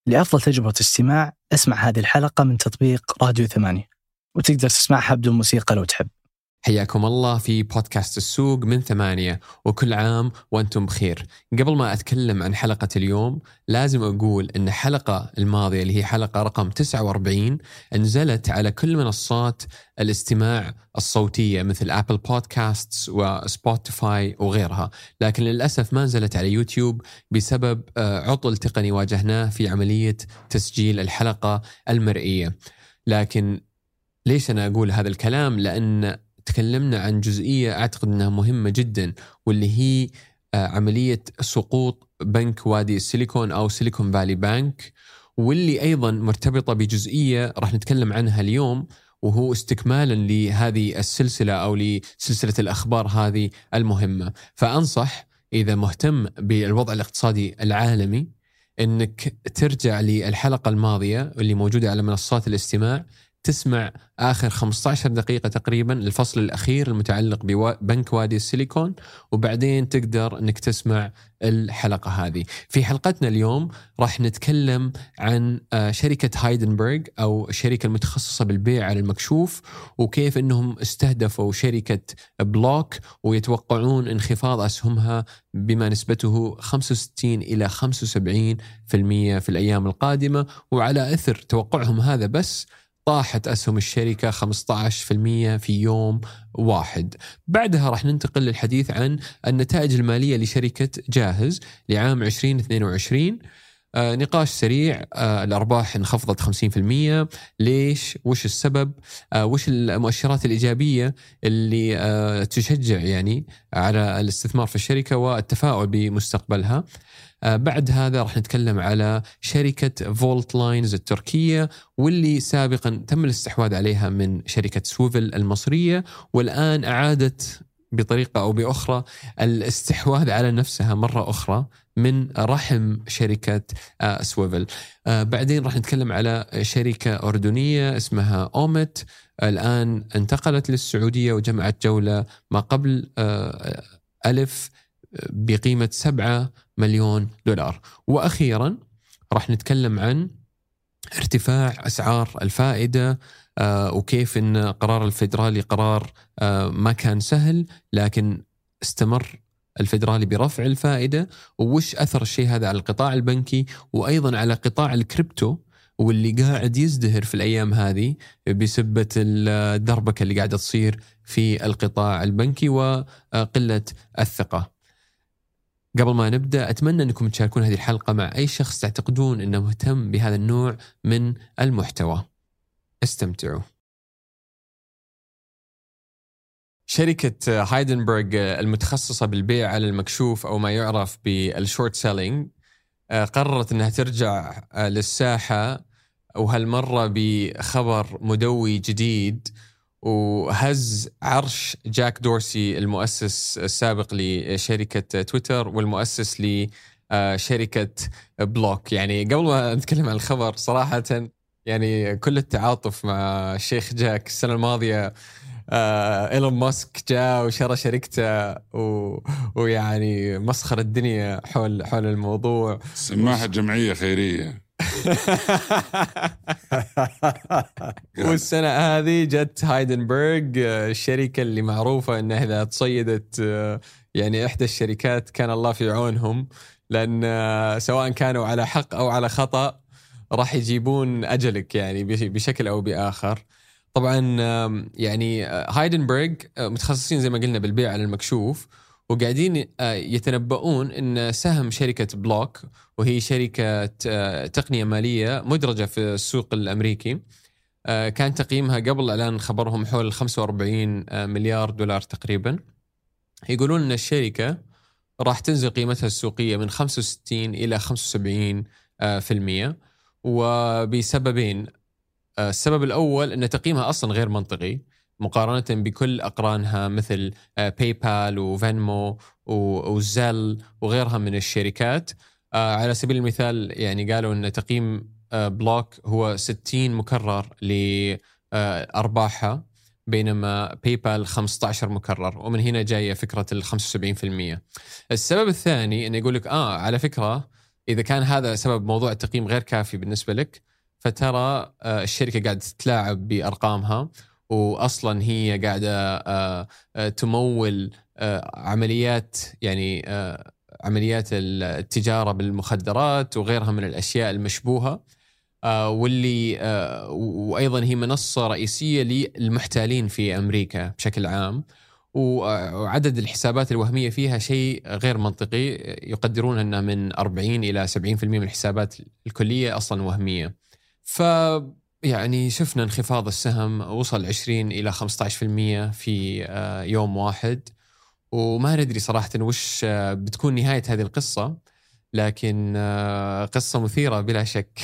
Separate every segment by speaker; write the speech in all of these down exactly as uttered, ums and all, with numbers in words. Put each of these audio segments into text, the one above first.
Speaker 1: لأفضل تجربة استماع اسمع هذه الحلقة من تطبيق راديو ثمانية، وتقدر تسمعها بدون موسيقى لو تحب.
Speaker 2: حياكم الله في بودكاست السوق من ثمانية، وكل عام وأنتم بخير. قبل ما أتكلم عن حلقة اليوم لازم أقول أن الحلقة الماضية اللي هي حلقة رقم تسعة وأربعين نزلت على كل منصات الاستماع الصوتية مثل أبل بودكاستس وسبوتيفاي وغيرها، لكن للأسف ما نزلت على يوتيوب بسبب عطل تقني واجهناه في عملية تسجيل الحلقة المرئية. لكن ليش أنا أقول هذا الكلام؟ لأن تكلمنا عن جزئية أعتقد أنها مهمة جدا، واللي هي عملية سقوط بنك وادي السيليكون أو سيليكون فالي بانك، واللي أيضا مرتبطة بجزئية راح نتكلم عنها اليوم، وهو استكمالا لهذه السلسلة أو لسلسلة الأخبار هذه المهمة. فأنصح إذا مهتم بالوضع الاقتصادي العالمي أنك ترجع للحلقة الماضية اللي موجودة على منصات الاستماع، تسمع آخر خمسة عشر دقيقة تقريبا الفصل الأخير المتعلق ببنك وادي السيليكون، وبعدين تقدر أنك تسمع الحلقة هذه. في حلقتنا اليوم راح نتكلم عن شركة هايدنبرغ أو الشركة المتخصصة بالبيع على المكشوف، وكيف أنهم استهدفوا شركة بلوك ويتوقعون انخفاض أسهمها بما نسبته خمسة وستين إلى خمسة وسبعين بالمئة في الأيام القادمة. وعلى أثر توقعهم هذا بس طاحت أسهم الشركة خمسة عشر بالمئة في يوم واحد. بعدها راح ننتقل للحديث عن النتائج المالية لشركة جاهز لعام عشرين اثنين وعشرين. آه نقاش سريع. آه الأرباح انخفضت خمسين بالمئة، ليش؟ وش السبب؟ آه وش المؤشرات الإيجابية اللي آه تشجع يعني على الاستثمار في الشركة والتفاؤل بمستقبلها؟ آه بعد هذا راح نتكلم على شركة فولت لاينز التركية، واللي سابقا تم الاستحواذ عليها من شركة سويفل المصرية، والآن أعادت بطريقة أو بأخرى الاستحواذ على نفسها مرة أخرى من رحم شركة آه سويفل. آه بعدين راح نتكلم على شركة أردنية اسمها أومت، الآن انتقلت للسعودية وجمعت جولة ما قبل آه ألف بقيمة سبعة مليون دولار. وأخيرا راح نتكلم عن ارتفاع أسعار الفائدة، آه وكيف أن قرار الفيدرالي قرار آه ما كان سهل، لكن استمر الفيدرالي برفع الفائدة، ووش أثر الشيء هذا على القطاع البنكي وأيضا على قطاع الكريبتو، واللي قاعد يزدهر في الأيام هذه بسبة الدربكة اللي قاعدة تصير في القطاع البنكي وقلة الثقة. قبل ما نبدأ أتمنى أنكم تشاركون هذه الحلقة مع أي شخص تعتقدون أنه مهتم بهذا النوع من المحتوى. استمتعوا. شركة هايدنبرغ المتخصصة بالبيع على المكشوف أو ما يعرف بالشورت سيلينج قررت أنها ترجع للساحة، وهالمرة بخبر مدوي جديد، وهز عرش جاك دورسي المؤسس السابق لشركة تويتر والمؤسس لشركة بلوك. يعني قبل ما نتكلم عن الخبر صراحة يعني كل التعاطف مع الشيخ جاك. السنة الماضية آه إيلون ماسك جاء وشرى شركته و... ويعني مسخر الدنيا حول حول الموضوع،
Speaker 3: سماها جمعية خيرية.
Speaker 2: والسنة هذه جت هايدنبرغ، الشركة اللي معروفة أنها إذا تصيدت يعني إحدى الشركات كان الله في عونهم، لأن سواء كانوا على حق أو على خطأ راح يجيبون أجلك يعني بشكل أو بآخر. طبعا يعني هايدنبرغ متخصصين زي ما قلنا بالبيع على المكشوف، وقاعدين يتنبؤون أن سهم شركة بلوك، وهي شركة تقنية مالية مدرجة في السوق الأمريكي، كان تقييمها قبل إعلان خبرهم حول خمسة وأربعين مليار دولار تقريبا. يقولون أن الشركة راح تنزل قيمتها السوقية من خمسة وستين إلى خمسة وسبعين في المية، وبسببين. السبب الأول أن تقييمها أصلا غير منطقي مقارنة بكل أقرانها مثل باي بال وفينمو وزل وغيرها من الشركات. على سبيل المثال يعني قالوا أن تقييم بلوك هو ستين مكرر لأرباحها، بينما باي بال خمسة عشر مكرر، ومن هنا جاية فكرة ال خمسة وسبعين بالمئة. السبب الثاني أن يقول لك آه على فكرة إذا كان هذا سبب موضوع التقييم غير كافي بالنسبة لك، فترى الشركة قاعدة تتلاعب بأرقامها، وأصلا هي قاعدة تمول عمليات يعني عمليات التجارة بالمخدرات وغيرها من الأشياء المشبوهة، واللي وأيضا هي منصة رئيسية للمحتالين في أمريكا بشكل عام، وعدد الحسابات الوهمية فيها شيء غير منطقي، يقدرون أنها من أربعين إلى سبعين بالمئة من الحسابات الكلية أصلا وهمية. ف يعني شفنا انخفاض السهم وصل عشرين إلى خمسة عشر بالمئة في يوم واحد، وما ندري صراحة وش بتكون نهاية هذه القصة، لكن قصة مثيرة بلا شك.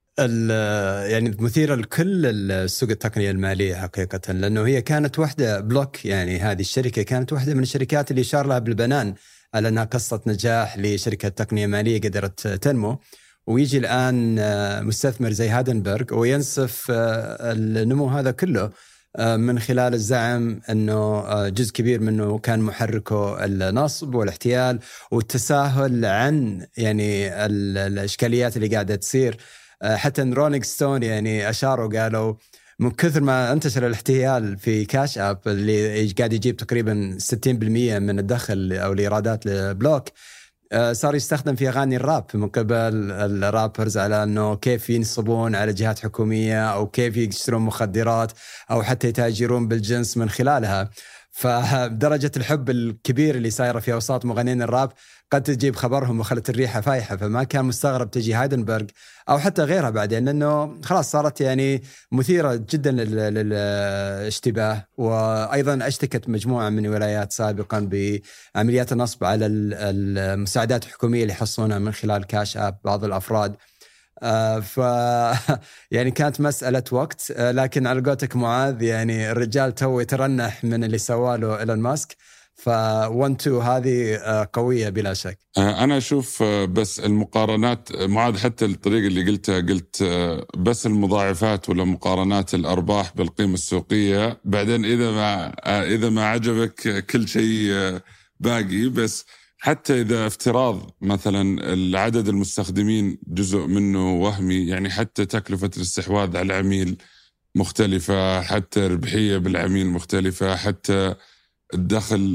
Speaker 4: يعني مثيرة لكل السوق التقنية المالية حقيقة، لأنه هي كانت واحدة بلوك، يعني هذه الشركة كانت واحدة من الشركات اللي شار لها بالبنان على أنها قصة نجاح لشركة تقنية مالية قدرت تنمو، ويجي الآن مستثمر زي هايدنبرغ وينصف النمو هذا كله من خلال الزعم أنه جزء كبير منه كان محركه النصب والاحتيال والتساهل عن يعني الإشكاليات اللي قاعدة تصير. حتى رولينج ستون يعني أشاروا قالوا من كثر ما انتشر الاحتيال في كاش آب اللي قاعد يجيب تقريبا ستين بالمئة من الدخل أو الإيرادات لبلوك، صار يستخدم في أغاني الراب من قبل الرابرز على أنه كيف ينصبون على جهات حكومية أو كيف يشترون مخدرات أو حتى يتاجرون بالجنس من خلالها. فدرجة الحب الكبير اللي صايرة في أوساط مغنين الراب قد تجيب خبرهم وخلت الريحة فايحة، فما كان مستغرب تجي هايدنبرغ أو حتى غيرها بعدين، لأنه خلاص صارت يعني مثيرة جدا للاشتباه. وأيضا اشتكت مجموعة من الولايات سابقا بعمليات النصب على المساعدات الحكومية اللي يحصلونها من خلال كاش آب بعض الأفراد. آه ف يعني كانت مسألة وقت، آه لكن على قولتك معاذ يعني الرجال تو يترنح من اللي سواله إيلون ماسك، فون تو هذه آه قوية بلا شك.
Speaker 3: آه أنا أشوف آه بس المقارنات معاذ، حتى الطريقة اللي قلتها قلت آه بس المضاعفات ولا مقارنات الأرباح بالقيمة السوقية، بعدين إذا ما آه إذا ما عجبك كل شيء آه باقي. بس حتى إذا افتراض مثلا العدد المستخدمين جزء منه وهمي، يعني حتى تكلفة الاستحواذ على العميل مختلفة، حتى ربحية بالعميل مختلفة، حتى الدخل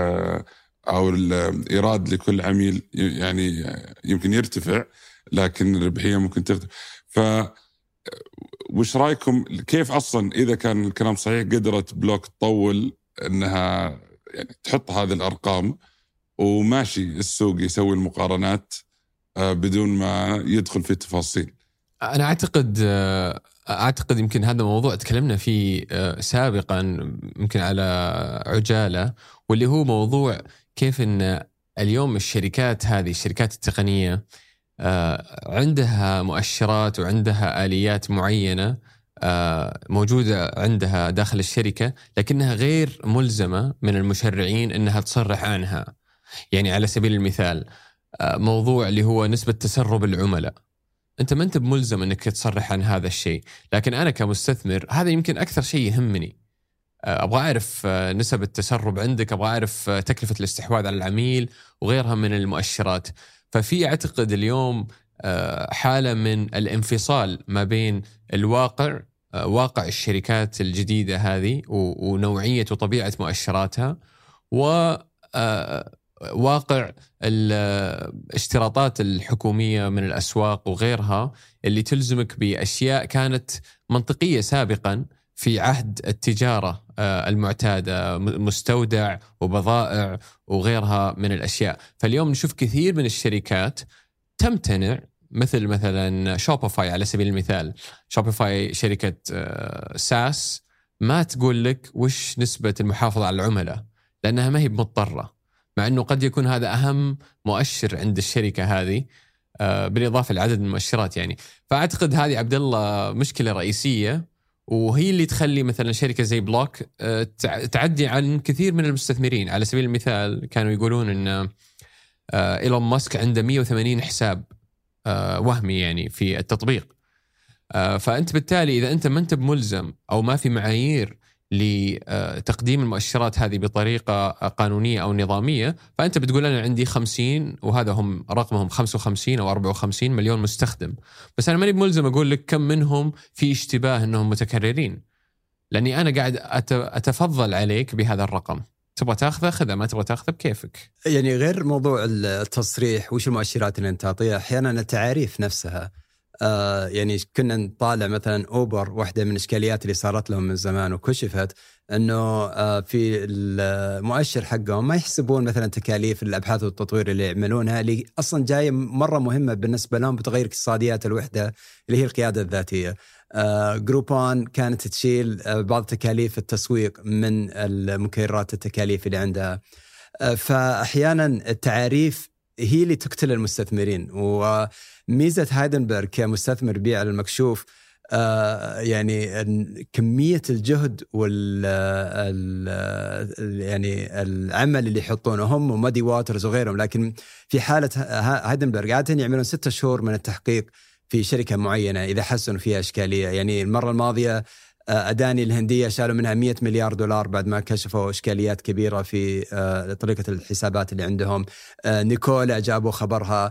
Speaker 3: أو الإيراد لكل عميل يعني يمكن يرتفع، لكن الربحية ممكن تختلف. ف وش رأيكم كيف أصلا إذا كان الكلام صحيح قدرت بلوك تطول أنها يعني تحط هذه الأرقام وماشي السوق يسوي المقارنات بدون ما يدخل في تفاصيل؟
Speaker 2: أنا أعتقد أعتقد يمكن هذا موضوع تكلمنا فيه سابقا يمكن على عجالة، واللي هو موضوع كيف أن اليوم الشركات هذه الشركات التقنية عندها مؤشرات وعندها آليات معينة موجودة عندها داخل الشركة، لكنها غير ملزمة من المشرعين أنها تصرح عنها. يعني على سبيل المثال موضوع اللي هو نسبة تسرب العملاء، أنت ما أنت بملزم أنك تصرح عن هذا الشيء، لكن أنا كمستثمر هذا يمكن أكثر شيء يهمني. أبغى أعرف نسب التسرب عندك، أبغى أعرف تكلفة الاستحواذ على العميل وغيرها من المؤشرات. ففي أعتقد اليوم حالة من الانفصال ما بين الواقع واقع الشركات الجديدة هذه ونوعية وطبيعة مؤشراتها، و واقع الاشتراطات الحكومية من الأسواق وغيرها اللي تلزمك بأشياء كانت منطقية سابقا في عهد التجارة المعتادة، مستودع وبضائع وغيرها من الأشياء. فاليوم نشوف كثير من الشركات تمتنع، مثل مثلا شوبيفاي على سبيل المثال. شوبيفاي شركة ساس ما تقول لك وش نسبة المحافظة على العملاء لأنها ما هي مضطرة، مع أنه قد يكون هذا أهم مؤشر عند الشركة هذه بالإضافة لعدد المؤشرات. يعني فأعتقد هذه عبد الله مشكلة رئيسية، وهي اللي تخلي مثلا شركة زي بلوك تعدي عن كثير من المستثمرين. على سبيل المثال كانوا يقولون أن إيلون ماسك عنده مئة وثمانين حساب وهمي يعني في التطبيق. فأنت بالتالي إذا أنت ما أنت بملزم أو ما في معايير لتقديم المؤشرات هذه بطريقة قانونية أو نظامية، فأنت بتقول أنا عندي خمسين وهذا هم رقمهم خمسة وخمسين أو أربعة وخمسين مليون مستخدم، بس أنا ماني ملزم أقول لك كم منهم في اشتباه أنهم متكررين، لأني أنا قاعد أتفضل عليك بهذا الرقم. تبغى تاخذه خذه، ما تبغى تاخذه بكيفك.
Speaker 4: يعني غير موضوع التصريح وش المؤشرات اللي انت تعطيها، أحيانا التعاريف نفسها. آه يعني كنا نطالع مثلا أوبر، واحدة من الإشكاليات اللي صارت لهم من زمان وكشفت أنه آه في المؤشر حقهم ما يحسبون مثلا تكاليف الأبحاث والتطوير اللي يعملونها، اللي أصلا جاية مرة مهمة بالنسبة لهم بتغير اقتصاديات الوحدة اللي هي القيادة الذاتية. آه جروبون كانت تشيل آه بعض تكاليف التسويق من المكررات التكاليف اللي عندها. آه فأحيانا التعاريف هي اللي تقتل المستثمرين. وميزة هايدنبرغ كمستثمر بيع على المكشوف آه يعني كمية الجهد وال يعني العمل اللي يحطونه هم ومادي واترز وغيرهم، لكن في حالة هايدنبرغ عادة يعملون ستة شهور من التحقيق في شركة معينة إذا حسنوا فيها إشكالية. يعني المرة الماضية أداني الهندية شالوا منها مئة مليار دولار بعد ما كشفوا إشكاليات كبيرة في طريقة الحسابات اللي عندهم. نيكولا جابوا خبرها.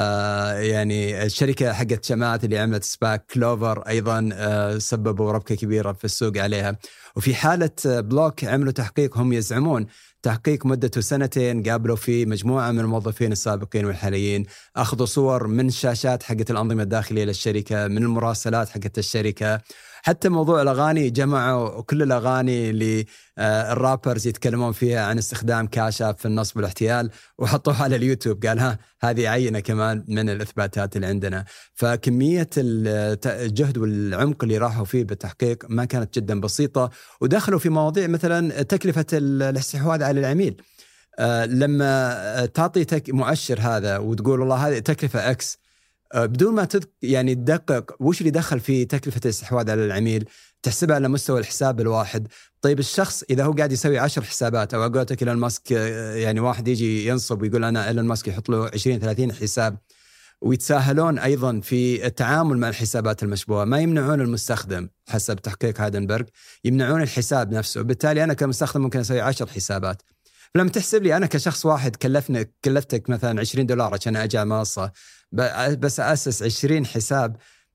Speaker 4: يعني الشركة حقت شماعات اللي عملت سباك كلوفر أيضا سببوا ربكة كبيرة في السوق عليها. وفي حالة بلوك عملوا تحقيق، هم يزعمون تحقيق مدته سنتين، قابلوا فيه مجموعة من الموظفين السابقين والحاليين، أخذوا صور من شاشات حقت الأنظمة الداخلية للشركة، من المراسلات حقت الشركة. حتى موضوع الأغاني جمعوا كل الأغاني اللي الرابرز يتكلمون فيها عن استخدام كاشف في النصب والاحتيال وحطوها على اليوتيوب. قال ها هذه عينة كمان من الإثباتات اللي عندنا. فكمية الجهد والعمق اللي راحوا فيه بالتحقيق ما كانت جدا بسيطة، ودخلوا في مواضيع مثلا تكلفة الاستحواذ على العميل. لما تعطي مؤشر هذا وتقول والله هذه تكلفة أكس بدون ما تدق يعني تدقق وش اللي دخل في تكلفة الاستحواذ على العميل، تحسبها على مستوى الحساب الواحد. طيب الشخص إذا هو قاعد يسوي عشر حسابات، أو أقولتك إيلون ماسك يعني واحد يجي ينصب ويقول أنا إيلون ماسك يحط له عشرين ثلاثين حساب، ويتساهلون أيضا في التعامل مع الحسابات المشبوهة، ما يمنعون المستخدم حسب تحقيق هايدنبرغ، يمنعون الحساب نفسه. بالتالي أنا كمستخدم ممكن أسوي عشر حسابات. فلما تحسب لي أنا كشخص واحد كلفني كلفتك مثلا عشرين دولار عشان أجي منصة، بس أسس عشرين حساب،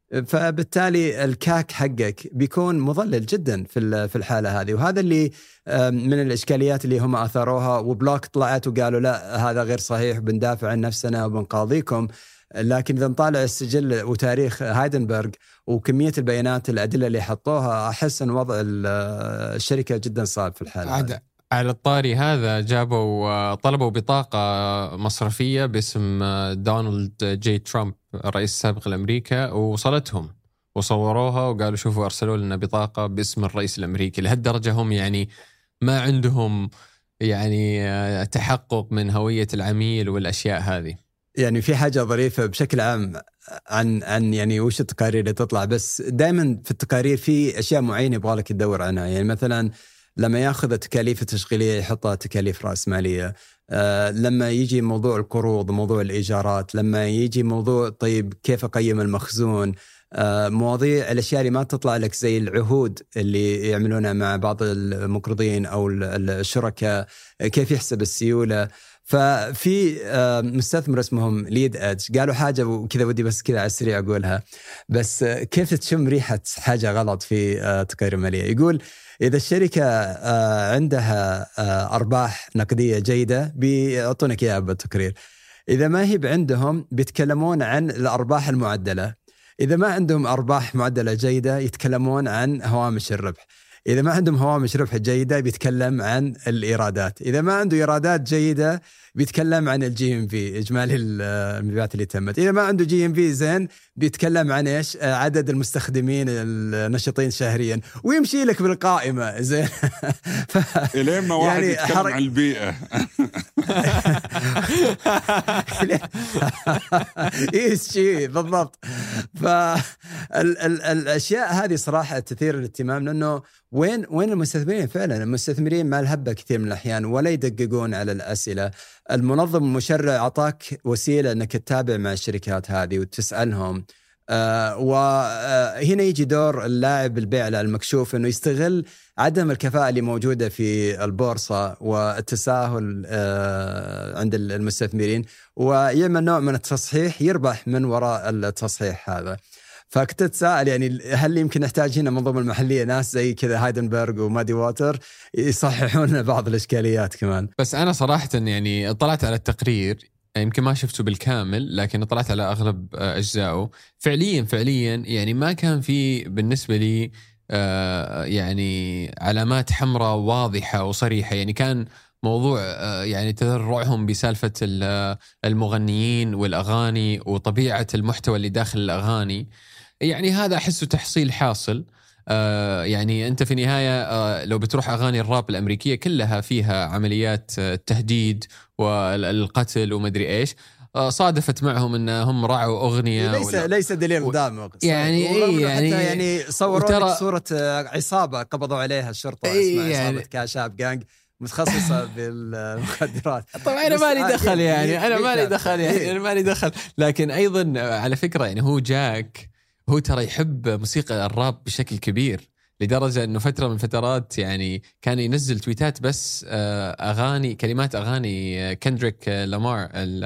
Speaker 4: فبالتالي الكاك حقك بيكون مضلل جدا في في الحالة هذه. وهذا اللي من الإشكاليات اللي هم أثروها. وبلوك طلعت وقالوا لا هذا غير صحيح، بندافع عن نفسنا وبنقاضيكم. لكن إذا نطالع السجل وتاريخ هايدنبرغ وكمية البيانات الأدلة اللي حطوها، أحس أن وضع الشركة جدا صعب في الحالة هذه.
Speaker 2: على الطاري هذا جابوا طلبوا بطاقة مصرفية باسم دونالد جي ترامب الرئيس السابق لأمريكا، ووصلتهم وصوروها وقالوا شوفوا أرسلوا لنا بطاقة باسم الرئيس الأمريكي. لهالدرجة هم يعني ما عندهم يعني تحقق من هوية العميل والأشياء هذه.
Speaker 4: يعني في حاجة ظريفة بشكل عام عن عن يعني وش التقارير اللي تطلع، بس دائما في التقارير في أشياء معينة يبغالك تدور عنها. يعني مثلا لما ياخذ التكاليف التشغيلية يحطها تكاليف رأسمالية. آه لما يجي موضوع القروض، موضوع الإيجارات، لما يجي موضوع طيب كيف أقيم المخزون، آه مواضيع الأشياء اللي ما تطلع لك زي العهود اللي يعملونها مع بعض المقرضين أو الشركاء، كيف يحسب السيولة. ففي آه مستثمر اسمهم ليد أدج قالوا حاجة وكذا ودي بس كذا على السريع أقولها، بس آه كيف تشم ريحة حاجة غلط في آه تقارير مالية. يقول إذا الشركة عندها أرباح نقدية جيدة بيعطونك إياها بالتقرير، إذا ما هي عندهم بيتكلمون عن الأرباح المعدلة، إذا ما عندهم أرباح معدلة جيدة يتكلمون عن هوامش الربح، إذا ما عندهم هوامش ربح جيدة بيتكلم عن الإيرادات، إذا ما عنده إيرادات جيدة بيتكلم عن الجي ام في إجمالي المبيعات اللي تمت، إذا ما عنده جي ام في زين بيتكلم عن إيش عدد المستخدمين النشطين شهريا، ويمشي لك بالقائمة زين.
Speaker 3: إلين ما واحد يعني يتكلم حرك... عن البيئة.
Speaker 4: إيش شيء بالضبط. فالأشياء هذه صراحة تثير الاهتمام، لأنه وين وين المستثمرين فعلا؟ المستثمرين ما الهبة كثير من الأحيان ولا يدققون على الأسئلة. المنظم المشرع أعطاك وسيلة أنك تتابع مع الشركات هذه وتسألهم آه وهنا يجي دور اللاعب البيع المكشوف أنه يستغل عدم الكفاءة اللي موجودة في البورصة والتساهل آه عند المستثمرين، ويعمل نوع من التصحيح يربح من وراء التصحيح هذا. فكنت أتساءل يعني هل يمكن نحتاج هنا منظومة المحلية ناس زي كذا هايدنبرغ ومادي ووتر يصححون بعض الإشكاليات كمان.
Speaker 2: بس أنا صراحة يعني طلعت على التقرير، يمكن ما شفته بالكامل لكن طلعت على أغلب أجزائه. فعليا فعليا يعني ما كان في بالنسبة لي يعني علامات حمراء واضحة وصريحة. يعني كان موضوع يعني تذرعهم بسالفة المغنيين والأغاني وطبيعة المحتوى اللي داخل الأغاني. يعني هذا أحسه تحصيل حاصل. يعني أنت في النهاية لو بتروح أغاني الراب الأمريكية كلها فيها عمليات تهديد والقتل ومدري إيش. صادفت معهم أنهم رعوا أغنية
Speaker 4: ليس
Speaker 2: ولا...
Speaker 4: ليس دليل قدام
Speaker 2: يعني إيه يعني
Speaker 4: يعني صوروا وترى... صورة عصابة قبضوا عليها الشرطة إيه اسمها يعني... عصابة كاشاب جانج متخصصة بالمخدرات.
Speaker 2: طبعا أنا ما لي دخل يعني أنا ما لي دخل يعني أنا ما لي دخل لكن أيضا على فكرة يعني هو جاك هو ترى يحب موسيقى الراب بشكل كبير لدرجة أنه فترة من فترات يعني كان ينزل تويتات بس أغاني كلمات أغاني كندريك لامار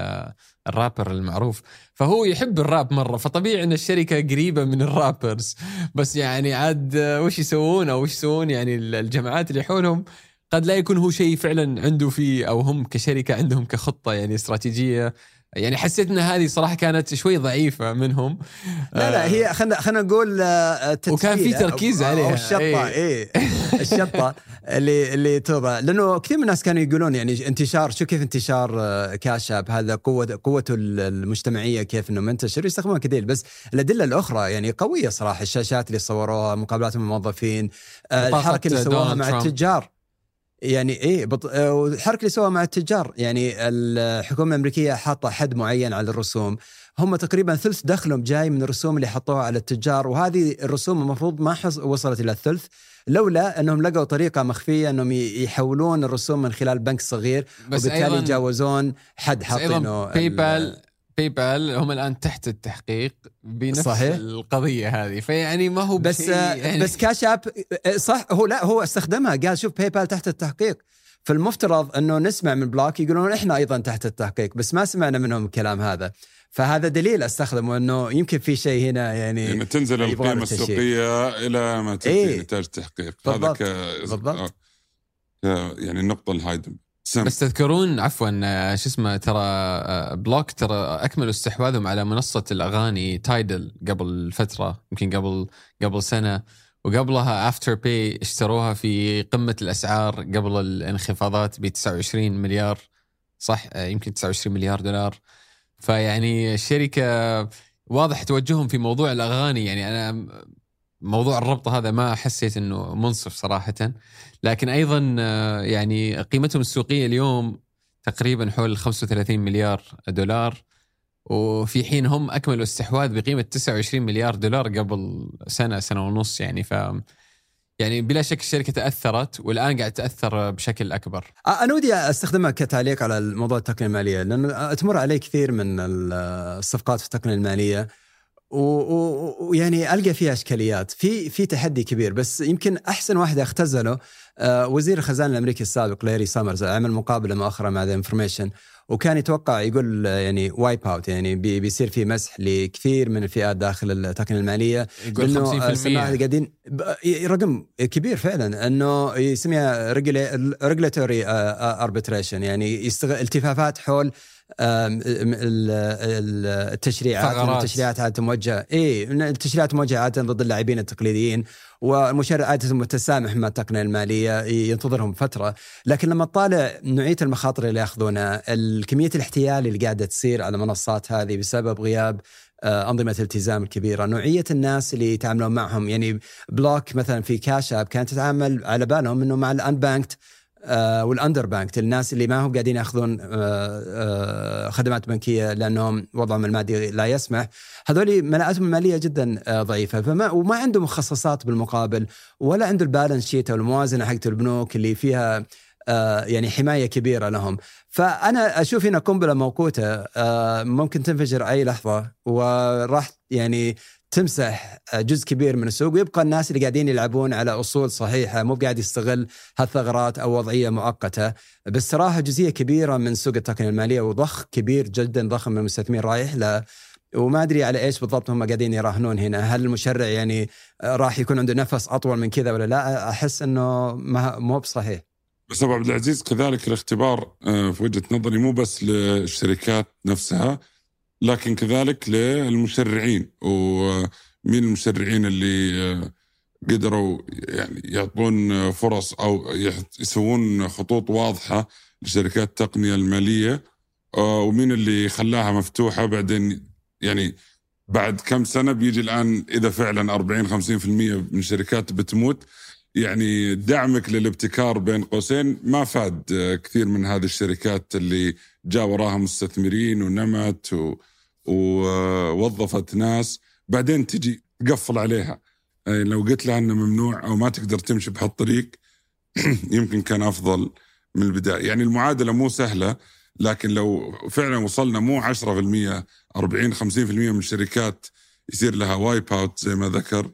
Speaker 2: الرابر المعروف. فهو يحب الراب مرة، فطبيعي أن الشركة قريبة من الرابرز. بس يعني عاد وش يسوون أو وش يسوون يعني الجماعات اللي حولهم قد لا يكون هو شيء فعلا عنده فيه أو هم كشركة عندهم كخطة يعني استراتيجية. يعني حسيت ان هذه صراحه كانت شوي ضعيفه منهم.
Speaker 4: لا لا هي خلينا خلينا نقول
Speaker 2: وكان في تركيز
Speaker 4: أو
Speaker 2: عليها
Speaker 4: أو الشطه ايه, إيه الشطه اللي اللي توضع، لانه كثير من الناس كانوا يقولون يعني انتشار شو كيف انتشار كاشاب هذا قوه قوته المجتمعيه كيف انه منتشر يستخدمون كثير. بس الادله الاخرى يعني قويه صراحه، الشاشات اللي صوروها، مقابلات الموظفين، الحركه اللي سووها مع ترامب. التجار يعني ايه بط... الحركه اللي سووها مع التجار. يعني الحكومه الامريكيه حاطه حد معين على الرسوم، هم تقريبا ثلث دخلهم جاي من الرسوم اللي حطوها على التجار، وهذه الرسوم المفروض ما حص... وصلت الى الثلث لولا انهم لقوا طريقه مخفيه انهم يحولون الرسوم من خلال بنك صغير وبالتالي يتجاوزون حد حاطينه.
Speaker 2: باي بال باي بال هم الآن تحت التحقيق بنفس صحيح. القضية هذه، فيعني ما هو
Speaker 4: بس يعني بس كاشاب صح هو لا هو استخدمها قال شوف باي بال تحت التحقيق. فالمفترض أنه نسمع من بلوك يقولون إحنا أيضا تحت التحقيق، بس ما سمعنا منهم الكلام هذا. فهذا دليل استخدمه أنه يمكن في شيء هنا يعني,
Speaker 3: يعني تنزل القيمة السوقية إلى ما تنتهي إيه؟ نتاج تحقيق. هذا ك...
Speaker 4: بالضبط.
Speaker 3: يعني النقطة الهايدم.
Speaker 2: بس تذكرون عفوا شو اسمه ترى بلوك ترى أكملوا استحواذهم على منصة الأغاني تايدل قبل فترة، يمكن قبل قبل سنة، وقبلها افتر باي اشتروها في قمة الأسعار قبل الانخفاضات ب تسعة وعشرين مليار صح يمكن تسعة وعشرين مليار دولار. فيعني الشركة واضح توجههم في موضوع الأغاني. يعني أنا موضوع الربط هذا ما حسيت أنه منصف صراحة، لكن أيضا يعني قيمتهم السوقية اليوم تقريبا حول خمسة وثلاثين مليار دولار، وفي حين هم أكملوا استحواذ بقيمة تسعة وعشرين مليار دولار قبل سنة سنة ونص. يعني ف يعني بلا شك الشركة تأثرت والآن قاعد تأثر بشكل أكبر.
Speaker 4: أنا ودي أستخدمها كتعليق على الموضوع التقنية المالية، لأنه تمر علي كثير من الصفقات في التقنية المالية ويعني ألقى فيها إشكاليات، في في تحدي كبير. بس يمكن أحسن واحد اختزله وزير الخزانة الأمريكي السابق لاري سامرز، عمل مقابلة مؤخرا مع ذا انفورميشن، وكان يتوقع يقول يعني وايب اوت، يعني بي بيصير في مسح لكثير من الفئات داخل التقنية المالية.
Speaker 2: يقول خمسين بالمئة
Speaker 4: قاعدين رقم كبير فعلا، انه يسميها ريجولاتوري اربيتريشن، يعني يستغل التفافات حول التشريعات. التشريعات عادة موجهة ايه التشريعات موجهة عادة ضد اللاعبين التقليديين، والمشرع عادة متسامح مع التقنية المالية ينتظرهم فترة. لكن لما تطالع نوعية المخاطر اللي ياخذونها، الكمية الاحتيال اللي قاعدة تصير على منصات هذه بسبب غياب أنظمة الالتزام الكبيرة، نوعية الناس اللي يتعاملون معهم. يعني بلوك مثلا في كاش اب كانت تتعامل على بالهم انه مع الانبانكت والأندر بانك، الناس اللي ما هم قاعدين يأخذون خدمات بنكية لأنهم وضعهم المادي لا يسمح، هذول ملاءتهم المالية جدا ضعيفة، فما وما عنده مخصصات بالمقابل، ولا عنده البالانس شيت أو الموازنة حقت البنوك اللي فيها يعني حماية كبيرة لهم. فأنا أشوف هنا قنبلة موقوتة ممكن تنفجر أي لحظة، وراح يعني تمسح جزء كبير من السوق، ويبقى الناس اللي قاعدين يلعبون على أصول صحيحة، مو قاعد يستغل هالثغرات أو وضعية مؤقتة. بس صراحة جزئية كبيرة من سوق التقنية المالية وضخ كبير جدا ضخم من المستثمرين رايح له، وما أدري على إيش بالضبط هم قاعدين يراهنون هنا. هل المشرع يعني راح يكون عنده نفس أطول من كذا ولا لا؟ أحس أنه مو بصحيح.
Speaker 3: بس أبو عبد العزيز كذلك الاختبار في وجهة نظري مو بس للشركات نفسها، لكن كذلك للمشرعين. ومين المشرعين اللي قدروا يعني يعطون فرص أو يسوون خطوط واضحة لشركات التقنية المالية، ومين اللي خلاها مفتوحة بعدين. يعني بعد كم سنة بيجي الآن إذا فعلا أربعين خمسين بالمئة من الشركات بتموت، يعني دعمك للابتكار بين قوسين ما فاد كثير من هذه الشركات اللي جاء وراها مستثمرين ونمت و... ووظفت ناس، بعدين تجي تقفل عليها. يعني لو قلت لها أنه ممنوع أو ما تقدر تمشي بهالطريق يمكن كان أفضل من البداية. يعني المعادلة مو سهلة، لكن لو فعلا وصلنا مو عشرة بالمئة أربعين خمسين بالمئة من الشركات يصير لها وايب اوت زي ما ذكر،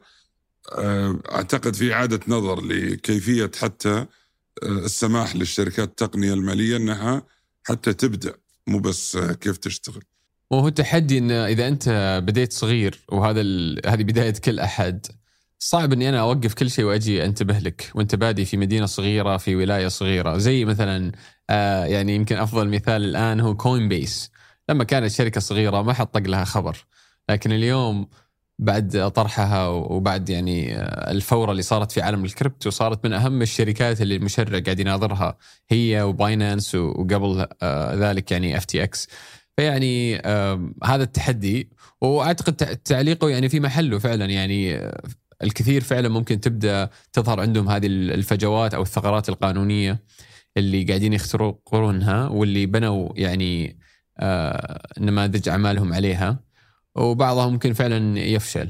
Speaker 3: أعتقد في إعادة نظر لكيفية حتى السماح للشركات التقنية المالية أنها حتى تبدأ، مو بس كيف تشتغل.
Speaker 2: وهو التحدي إن إذا أنت بديت صغير، وهذا هذه بداية كل أحد، صعب إني أنا أوقف كل شيء وأجي أنتبه لك وأنت بادي في مدينة صغيرة في ولاية صغيرة. زي مثلا آه يعني يمكن أفضل مثال الآن هو كوين بيس. لما كانت شركة صغيرة ما حد طق لها خبر، لكن اليوم بعد طرحها وبعد يعني الفورة اللي صارت في عالم الكريبتو، صارت من أهم الشركات اللي المشرع قاعد يناظرها، هي وباينانس وقبل ذلك يعني اف تي اكس. فيعني هذا التحدي، وأعتقد تعليقه يعني في محله فعلا. يعني الكثير فعلا ممكن تبدأ تظهر عندهم هذه الفجوات أو الثغرات القانونية اللي قاعدين يخترقونها، واللي بنوا يعني نماذج أعمالهم عليها، وبعضها ممكن فعلا يفشل.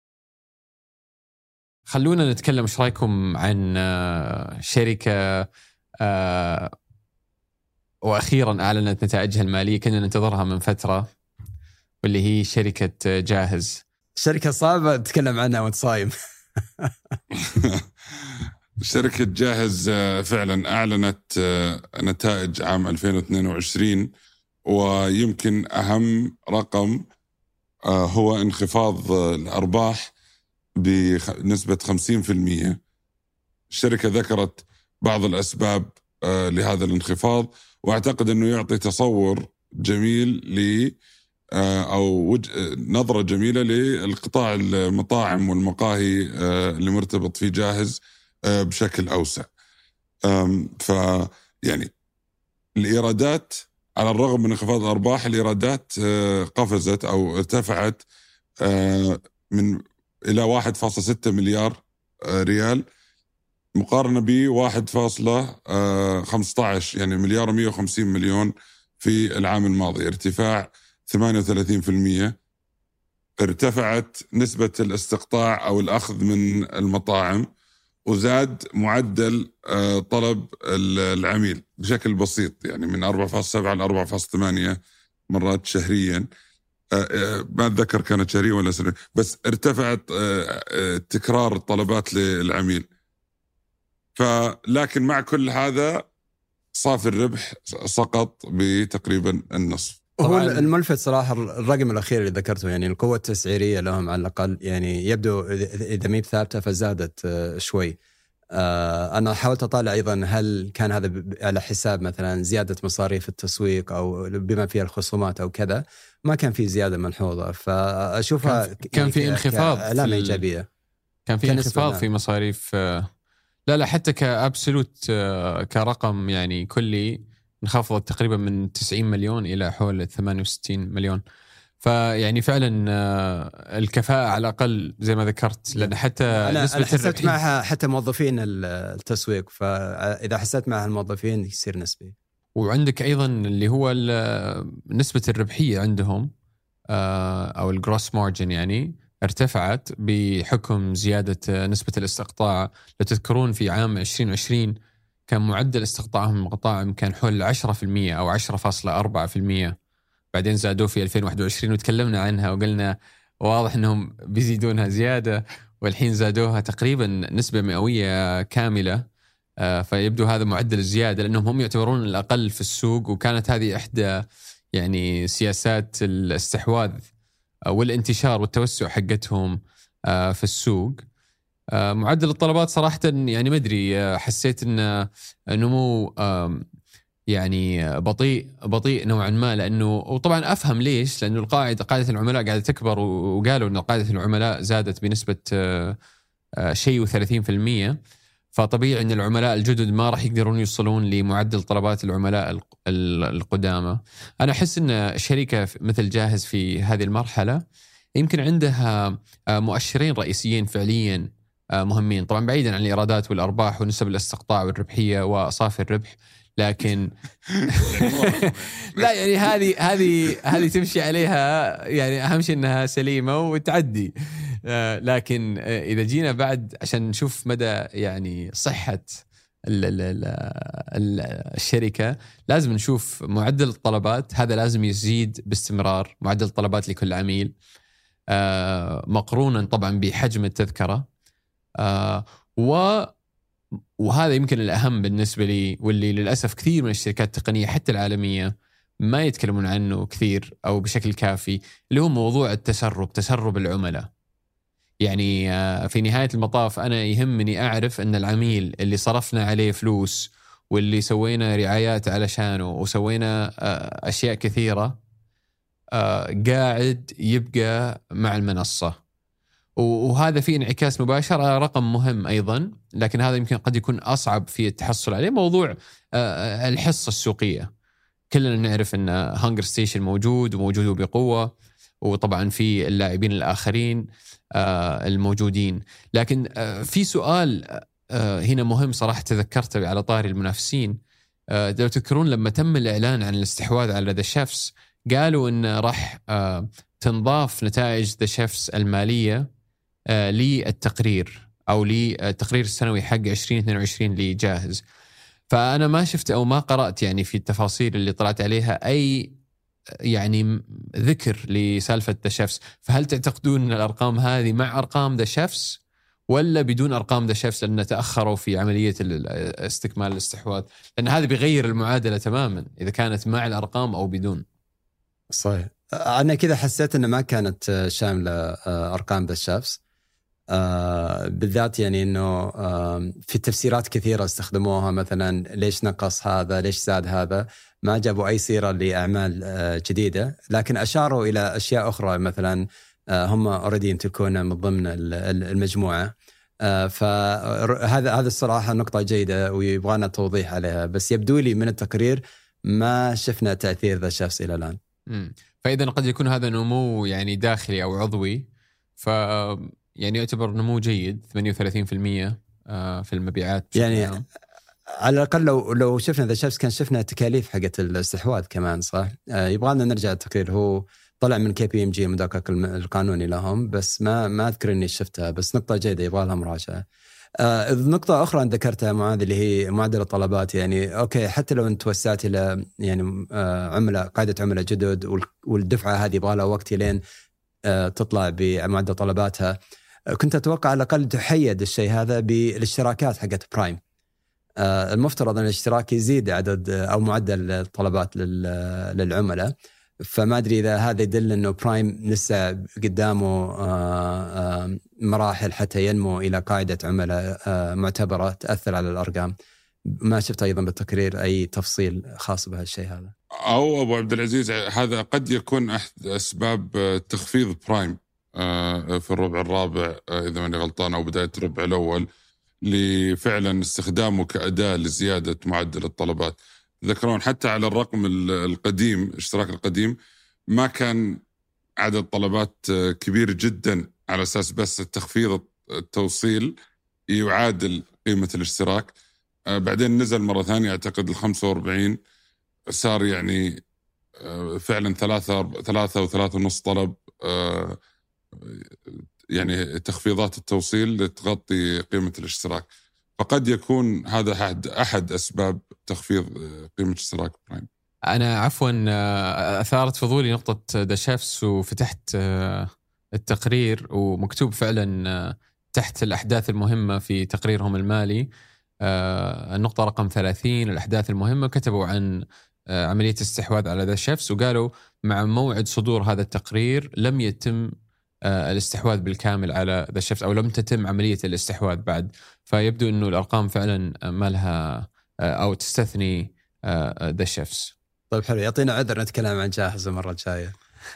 Speaker 2: خلونا نتكلم ايش رايكم عن شركة وأخيرا أعلنت نتائجها المالية، كنا ننتظرها من فترة، واللي هي شركة جاهز.
Speaker 4: شركة صعبة تتكلم عنها وانت صايم.
Speaker 3: شركة جاهز فعلا أعلنت نتائج عام ألفين واثنين وعشرين، ويمكن أهم رقم هو انخفاض الأرباح بنسبة خمسين بالمئة. الشركة ذكرت بعض الأسباب لهذا الانخفاض، وأعتقد أنه يعطي تصور جميل ل أو نظرة جميلة للقطاع المطاعم والمقاهي اللي مرتبط في جاهز بشكل أوسع. فيعني الإيرادات على الرغم من انخفاض الأرباح، الإيرادات قفزت أو ارتفعت من إلى واحد فاصلة ستة مليار ريال مقارنة ب واحد فاصلة خمسة عشر يعني مليار ومئة وخمسين مليون في العام الماضي، ارتفاع ثمانية وثلاثين بالمئة. ارتفعت نسبة الاستقطاع أو الأخذ من المطاعم، وزاد معدل طلب العميل بشكل بسيط، يعني من أربعة فاصلة سبعة إلى أربعة فاصلة ثمانية مرات شهريا. ما أتذكر كانت شهريا ولا سنة، بس ارتفعت تكرار الطلبات للعميل. فلكن مع كل هذا صافي الربح سقط بتقريبا النصف.
Speaker 4: هو الملفت صراحة الرقم الأخير اللي ذكرته، يعني القوة التسعيرية لهم على الأقل يعني يبدو إذا ميب ثابتة فزادت شوي. أنا حاولت أطالع أيضا هل كان هذا على حساب مثلا زيادة مصاريف التسويق أو بما فيها الخصومات أو كذا، ما كان في زيادة ملحوظة. فأشوفها
Speaker 2: كان, كان في انخفاض،
Speaker 4: علامة إيجابية.
Speaker 2: كان في انخفاض في مصاريف، لا لا حتى كأبسولوت كرقم يعني كلي انخفضت تقريبا من تسعين مليون إلى حول ثمانية وستين مليون. فيعني فعلا الكفاءة على الأقل زي ما ذكرت، لأن حتى
Speaker 4: أنا, أنا حسبت معها حتى موظفين التسويق، فإذا حسبت معها الموظفين يصير نسبي.
Speaker 2: وعندك أيضا اللي هو نسبة الربحية عندهم أو الجروس مارجن يعني ارتفعت بحكم زيادة نسبة الاستقطاع. لو تذكرون في عام عشرين عشرين كان معدل استقطاعهم من المطاعم كان حول عشرة بالمئة أو عشرة فاصلة أربعة بالمئة، بعدين زادوه في ألفين وواحد وعشرين وتكلمنا عنها وقلنا واضح أنهم بيزيدونها زيادة، والحين زادوها تقريبا نسبة مئوية كاملة. فيبدو هذا معدل الزيادة لأنهم هم يعتبرون الأقل في السوق، وكانت هذه إحدى يعني سياسات الاستحواذ والانتشار والتوسع حقتهم في السوق. معدل الطلبات صراحة يعني مدري، حسيت أن نمو يعني بطيء بطيء نوعا ما، لأنه وطبعا أفهم ليش، لأنه القاعدة قاعدة العملاء قاعدة تكبر، وقالوا أن قاعدة العملاء زادت بنسبة شيء وثلاثين في المية، فطبيعي أن العملاء الجدد ما راح يقدرون يوصلون لمعدل طلبات العملاء القدامى. أنا أحس أن شركة مثل جاهز في هذه المرحلة يمكن عندها مؤشرين رئيسيين فعليا مهمين، طبعا بعيدا عن الإيرادات والأرباح ونسب الاستقطاع والربحية وأصافي الربح، لكن لا يعني هذه هذه هذه تمشي عليها، يعني أهم شيء أنها سليمة وتعدي. لكن إذا جينا بعد عشان نشوف مدى يعني صحة الشركة، لازم نشوف معدل الطلبات، هذا لازم يزيد باستمرار، معدل الطلبات لكل عميل مقرونا طبعا بحجم التذكرة، و وهذا يمكن الأهم بالنسبة لي، واللي للأسف كثير من الشركات التقنية حتى العالمية ما يتكلمون عنه كثير أو بشكل كافي، اللي هو موضوع التسرب، تسرب العملاء. يعني في نهاية المطاف أنا يهمني أعرف أن العميل اللي صرفنا عليه فلوس واللي سوينا رعايات علشانه وسوينا أشياء كثيرة قاعد يبقى مع المنصة، وهذا فيه انعكاس مباشر على رقم مهم أيضا، لكن هذا يمكن قد يكون أصعب في التحصل عليه، موضوع الحصة السوقية. كلنا نعرف أن هانجر ستيشن موجود وموجود بقوة، وطبعا في اللاعبين الآخرين الموجودين، لكن في سؤال هنا مهم صراحة تذكرته على طاري المنافسين. لو تذكرون لما تم الإعلان عن الاستحواذ على ذا شيفس، قالوا أن راح تنضاف نتائج ذا شيفس المالية للتقرير أو للتقرير السنوي حق عشرين اثنين وعشرين لجاهز. فأنا ما شفت أو ما قرأت يعني في التفاصيل اللي طلعت عليها أي يعني ذكر لسالفة ذا شيفس. فهل تعتقدون أن الأرقام هذه مع أرقام ذا شيفس ولا بدون أرقام ذا شيفس، لأن تأخروا في عملية استكمال الاستحواذ؟ لأن هذا بيغير المعادلة تماما إذا كانت مع الأرقام أو بدون.
Speaker 4: صحيح. أنا كذا حسيت أن ما كانت شاملة أرقام ذا شيفس بالذات، يعني أنه في تفسيرات كثيرة استخدموها، مثلا ليش نقص هذا، ليش زاد هذا، ما جابوا أي سيرة لأعمال جديدة، لكن أشاروا إلى أشياء أخرى، مثلا هم أوريدي يمتلكون من ضمن المجموعة. فهذا هذا الصراحة نقطة جيدة ويبغانا توضيح عليها، بس يبدو لي من التقرير ما شفنا تأثير ذا شخص إلى الآن.
Speaker 2: فإذا قد يكون هذا نمو يعني داخلي أو عضوي، ف يعني يعتبر نمو جيد ثمانية وثلاثين بالمئة في المبيعات
Speaker 4: يعني عام. على الأقل لو لو شفنا ذا شخص كان شفنا تكاليف حقت الاستحواذ كمان، صح؟ يبغانا نرجع التقرير، هو طلع من كي بي ام جي مدقق القانوني لهم، بس ما ما أذكر إني شفتها، بس نقطة جيدة يبغى لها مراجعة. آه نقطة أخرى أنت ذكرتها معاذ اللي هي معدل الطلبات. يعني أوكي، حتى لو أنت وسعت إلى يعني آه عملاء قاعدة عملاء جدد، والدفعة هذه يبغى لها وقت لين آه تطلع بمعدل طلباتها، آه كنت أتوقع على الأقل تحيد الشيء هذا بالاشتراكات حقت برايم. آه المفترض أن الاشتراك يزيد عدد أو معدل الطلبات للعملاء، فما أدري إذا هذا يدل أنه برايم لسه قدامه مراحل حتى ينمو إلى قاعدة عملاء معتبرة تأثر على الأرقام. ما شفت أيضا بالتقرير أي تفصيل خاص بهالشيء هذا.
Speaker 3: أو أبو عبد العزيز، هذا قد يكون أحد أسباب تخفيض برايم في الربع الرابع إذا ماني غلطان أو بداية الربع الأول، لفعلا استخدامه كأداة لزيادة معدل الطلبات. ذكرون حتى على الرقم القديم، الاشتراك القديم، ما كان عدد طلبات كبير جدا على أساس بس التخفيض التوصيل يعادل قيمة الاشتراك. بعدين نزل مرة ثانية أعتقد الخمسة وأربعين، صار يعني فعلا ثلاثة ثلاثة وثلاثة ونص طلب، يعني تخفيضات التوصيل تغطي قيمة الاشتراك. فقد يكون هذا أحد, أحد أسباب تخفيض قيمة اشتراك برايم.
Speaker 2: أنا عفوا أثارت فضولي نقطة ذا شيفس، وفتحت التقرير ومكتوب فعلا تحت الأحداث المهمة في تقريرهم المالي النقطة رقم ثلاثين الأحداث المهمة، كتبوا عن عملية استحواذ على ذا شيفس، وقالوا مع موعد صدور هذا التقرير لم يتم الاستحواذ بالكامل على ذا شيفس، أو لم تتم عملية الاستحواذ بعد. فيبدو أنه الأرقام فعلا ما لها أو تستثني ذا شيفس.
Speaker 4: طيب حلو، يعطينا عذر نتكلم عن جاهز المرة الجاية.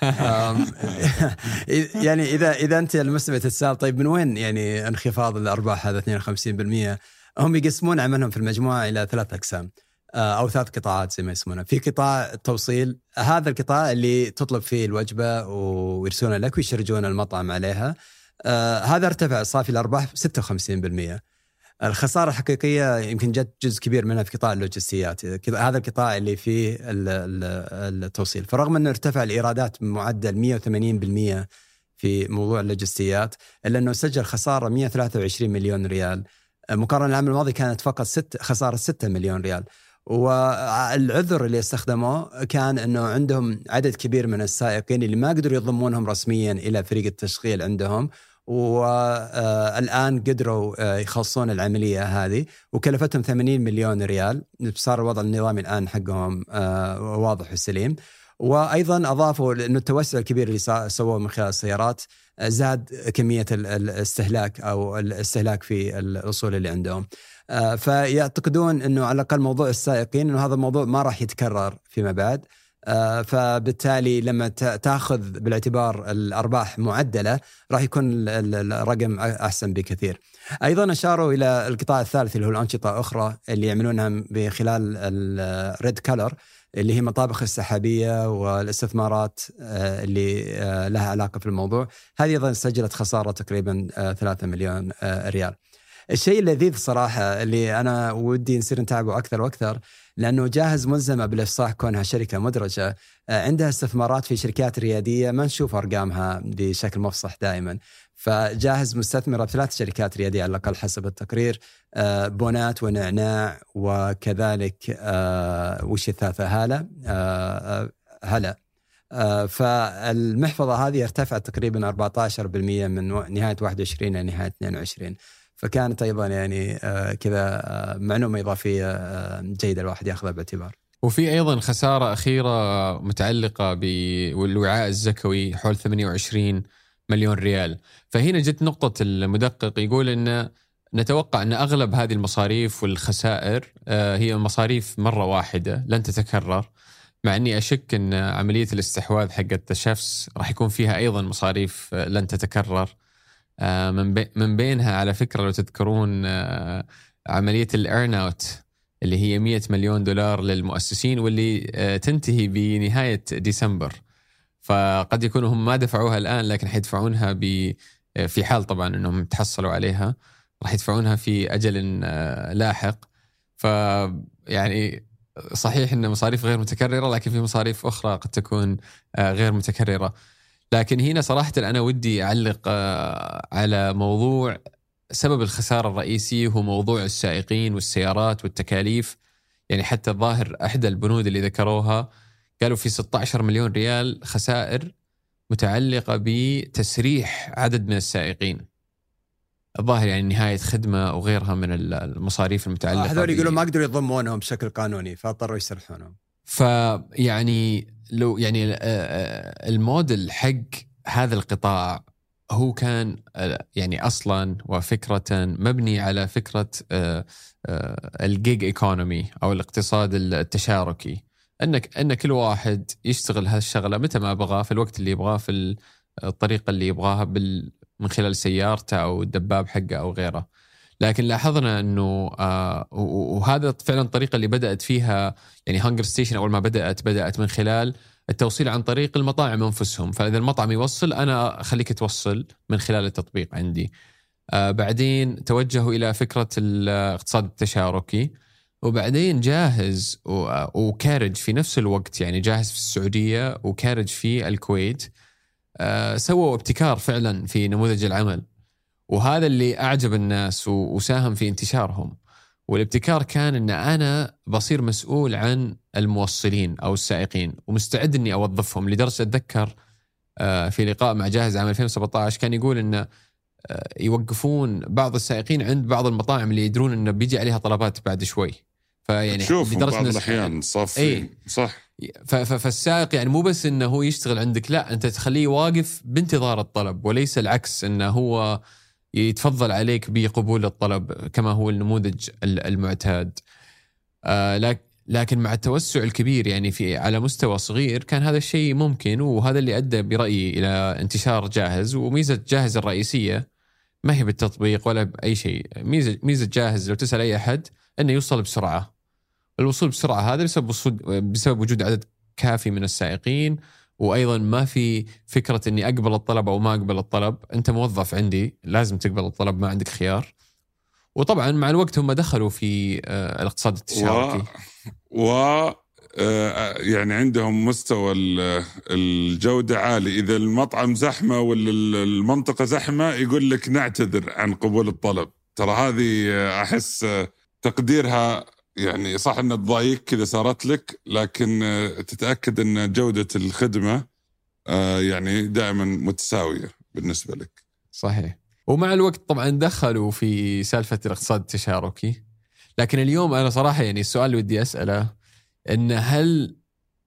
Speaker 4: يعني إذا إذا أنت المستمع تتساءل طيب من وين يعني انخفاض الأرباح هذا اثنين وخمسين بالمئة؟ هم يقسمون عملهم في المجموعة إلى ثلاث أقسام أو ثلاث قطاعات زي ما يسمونها. في قطاع التوصيل، هذا القطاع اللي تطلب فيه الوجبة ويرسلونها لك ويشرجون المطعم عليها، آه هذا ارتفع صافي الأرباح ستة وخمسين بالمئة. الخسارة الحقيقية يمكن جت جزء كبير منها في قطاع اللوجستيات، هذا القطاع اللي فيه التوصيل. فرغم أنه ارتفع الإيرادات بمعدل مئة وثمانين بالمئة في موضوع اللوجستيات، إلا أنه سجل خسارة مئة وثلاثة وعشرين مليون ريال، مقارنة العام الماضي كانت فقط ست خسارة ستة مليون ريال. والعذر اللي استخدموه كان أنه عندهم عدد كبير من السائقين اللي ما قدروا يضمونهم رسميا إلى فريق التشغيل عندهم، والآن قدروا يخلصون العملية هذه وكلفتهم ثمانين مليون ريال. صار الوضع النظامي الآن حقهم واضح وسليم. وأيضا أضافوا أنه التوسع الكبير اللي سووه من خلال السيارات زاد كمية الاستهلاك أو الاستهلاك في الأصول اللي عندهم. فيعتقدون أنه على الأقل موضوع السائقين أنه هذا الموضوع ما راح يتكرر فيما بعد، فبالتالي لما تأخذ بالاعتبار الأرباح معدلة راح يكون الرقم أحسن بكثير. أيضا أشاروا إلى القطاع الثالث اللي هو الأنشطة أخرى اللي يعملونها بخلال الريد كولر اللي هي مطابخ السحابية والاستثمارات اللي لها علاقة في الموضوع. هذه أيضا سجلت خسارة تقريبا ثلاثة مليون ريال. الشيء اللذيذ صراحة اللي أنا ودي نصير نتابعه أكثر وأكثر، لأنه جاهز ملزمة بالإفصاح كونها شركة مدرجة عندها استثمارات في شركات ريادية ما نشوف أرقامها بشكل مفصح دائما. فجاهز مستثمرة بثلاث شركات ريادية على الأقل حسب التقرير، بونات ونعناع وكذلك وش الثالثة هلا هلا فالمحفظة هذه ارتفعت تقريبا أربعة عشر بالمئة من نهاية واحد وعشرين إلى نهاية اثنين وعشرين. فكانت أيضا يعني كذا معلومة إضافية جيدة الواحد يأخذها باعتبار.
Speaker 2: وفي أيضا خسارة أخيرة متعلقة بالوعاء الزكوي حول ثمانية وعشرين مليون ريال. فهنا جت نقطة المدقق يقول إن نتوقع أن أغلب هذه المصاريف والخسائر هي مصاريف مرة واحدة لن تتكرر، مع أني أشك أن عملية الاستحواذ حقت شيفس راح يكون فيها أيضا مصاريف لن تتكرر. من بينها على فكرة لو تذكرون عملية الإيرن أوت اللي هي مئة مليون دولار للمؤسسين واللي تنتهي بنهاية ديسمبر. فقد يكونوا هم ما دفعوها الآن لكن حيدفعونها في حال طبعا أنهم تحصلوا عليها، راح يدفعونها في أجل لاحق. فيعني صحيح أن مصاريف غير متكررة لكن في مصاريف أخرى قد تكون غير متكررة. لكن هنا صراحة أنا ودي أعلق على موضوع سبب الخسارة الرئيسي هو موضوع السائقين والسيارات والتكاليف. يعني حتى الظاهر أحدى البنود اللي ذكروها قالوا في ستة عشر مليون ريال خسائر متعلقة بتسريح عدد من السائقين، الظاهر يعني نهاية خدمة وغيرها من المصاريف المتعلقة.
Speaker 4: هذول يقولوا ما قدروا يضمونهم بشكل قانوني فاضطروا يسرحونهم.
Speaker 2: فيعني لو يعني الموديل حق هذا القطاع هو كان يعني أصلا وفكرة مبني على فكرة الجيج ايكونومي أو الاقتصاد التشاركي، أنك أن كل واحد يشتغل هالشغلة متى ما بغاه في الوقت اللي يبغاه في الطريقة اللي يبغاها بال من خلال سيارته أو الدباب حقه أو غيره. لكن لاحظنا أنه آه وهذا فعلا الطريقة اللي بدأت فيها يعني هانجر ستيشن أول ما بدأت بدأت من خلال التوصيل عن طريق المطاعم أنفسهم. فإذا المطعم يوصل أنا أخليك توصل من خلال التطبيق عندي. آه بعدين توجهوا إلى فكرة الاقتصاد التشاركي، وبعدين جاهز وكارج في نفس الوقت، يعني جاهز في السعودية وكارج في الكويت. آه سووا ابتكار فعلا في نموذج العمل، وهذا اللي أعجب الناس وساهم في انتشارهم. والابتكار كان أن أنا بصير مسؤول عن الموصلين أو السائقين ومستعد أني أوظفهم، لدرجة أتذكر في لقاء مع جاهز عام ألفين وسبعة عشر كان يقول أن يوقفون بعض السائقين عند بعض المطاعم اللي يدرون أنه بيجي عليها طلبات بعد شوي، فيعني
Speaker 3: شوف بعض الأحيان صافين صح.
Speaker 2: فالسائق يعني مو بس أنه هو يشتغل عندك، لا أنت تخليه واقف بانتظار الطلب، وليس العكس أنه هو يتفضل عليك بقبول الطلب كما هو النموذج المعتاد. آه لكن مع التوسع الكبير يعني في على مستوى صغير كان هذا الشيء ممكن، وهذا اللي أدى برأيي إلى انتشار جاهز. وميزة جاهز الرئيسية ما هي بالتطبيق ولا بأي شيء، ميزة ميزة جاهز لو تسأل أي أحد أنه يوصل بسرعة. الوصول بسرعة هذا بسبب بسبب وجود عدد كافي من السائقين، وأيضا ما في فكرة أني أقبل الطلب أو ما أقبل الطلب، أنت موظف عندي لازم تقبل الطلب، ما عندك خيار. وطبعا مع الوقت هم دخلوا في الاقتصاد التشاركي
Speaker 3: و, و... يعني عندهم مستوى الجودة عالي. إذا المطعم زحمة ولا المنطقة زحمة يقول لك نعتذر عن قبول الطلب. ترى هذه أحس تقديرها يعني صح أنها تضايق كذا صارت لك، لكن تتأكد أن جودة الخدمة يعني دائما متساوية بالنسبة لك.
Speaker 2: صحيح. ومع الوقت طبعا دخلوا في سالفة الاقتصاد التشاركي. لكن اليوم أنا صراحة يعني السؤال اللي ودي أسأله إن هل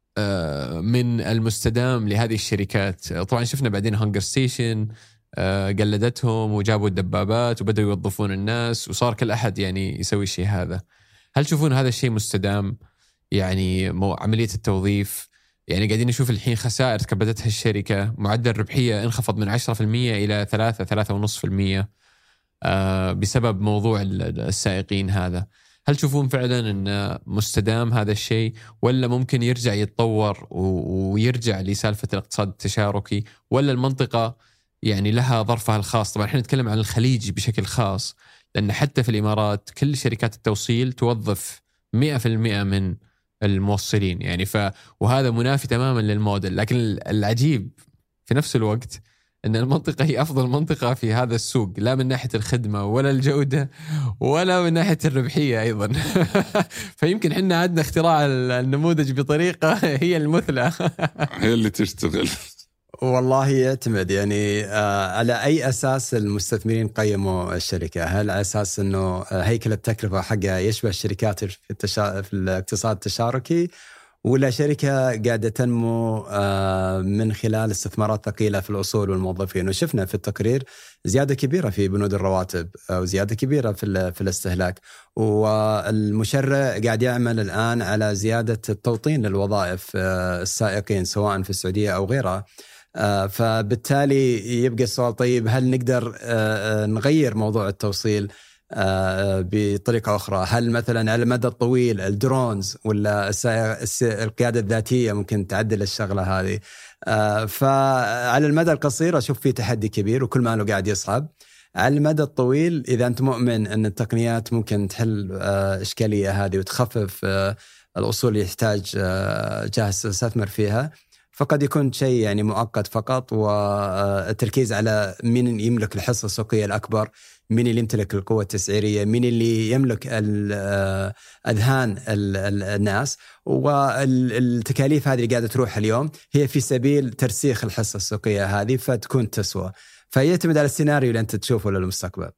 Speaker 2: من المستدام لهذه الشركات، طبعا شفنا بعدين هانجر ستيشن قلدتهم وجابوا الدبابات وبدأوا يوظفون الناس وصار كل أحد يعني يسوي الشيء هذا، هل تشوفون هذا الشيء مستدام؟ يعني عملية التوظيف يعني قاعدين نشوف الحين خسائر كبدتها الشركة، معدل الربحية انخفض من عشرة بالمئة إلى ثلاثة ثلاثة ونصف بالمئة بسبب موضوع السائقين هذا. هل تشوفون فعلا أن مستدام هذا الشيء، ولا ممكن يرجع يتطور ويرجع لسالفة الاقتصاد التشاركي، ولا المنطقة يعني لها ظرفها الخاص؟ طبعا احنا نتكلم عن الخليج بشكل خاص، لأن حتى في الإمارات كل شركات التوصيل توظف مئة بالمئة من الموصلين يعني ف وهذا منافي تماما للموديل. لكن العجيب في نفس الوقت أن المنطقة هي أفضل منطقة في هذا السوق، لا من ناحية الخدمة ولا الجودة ولا من ناحية الربحية أيضا. فيمكن حنا عندنا اختراع النموذج بطريقة هي المثلى
Speaker 3: هي اللي تشتغل.
Speaker 4: والله يعتمد يعني آه على أي أساس المستثمرين قيموا الشركة. هل على أساس أنه هيكل التكلفة حقها يشبه الشركات في, التشا... في الاقتصاد التشاركي، ولا شركة قاعدة تنمو آه من خلال استثمارات ثقيلة في الأصول والموظفين؟ وشفنا في التقرير زيادة كبيرة في بنود الرواتب وزيادة كبيرة في, في الاستهلاك، والمشرع قاعد يعمل الآن على زيادة التوطين للوظائف آه السائقين سواء في السعودية أو غيرها. آه فبالتالي يبقى السؤال، طيب هل نقدر آه نغير موضوع التوصيل آه بطريقة أخرى؟ هل مثلا على المدى الطويل الدرونز ولا القيادة الذاتية ممكن تعدل الشغلة هذه؟ آه فعلى المدى القصير أشوف فيه تحدي كبير وكل ما له قاعد يصعب. على المدى الطويل إذا أنت مؤمن أن التقنيات ممكن تحل آه إشكالية هذه وتخفف آه الأصول اللي يحتاج آه جاهز تستثمر فيها، فقد يكون شيء يعني مؤقت فقط، والتركيز على مين يملك الحصة السوقية الأكبر، مين اللي يمتلك القوة التسعيرية، مين اللي يملك أذهان الناس. والتكاليف هذه اللي قاعدة تروح اليوم هي في سبيل ترسيخ الحصة السوقية هذه فتكون تسوى. فيعتمد على السيناريو اللي أنت تشوفه للمستقبل.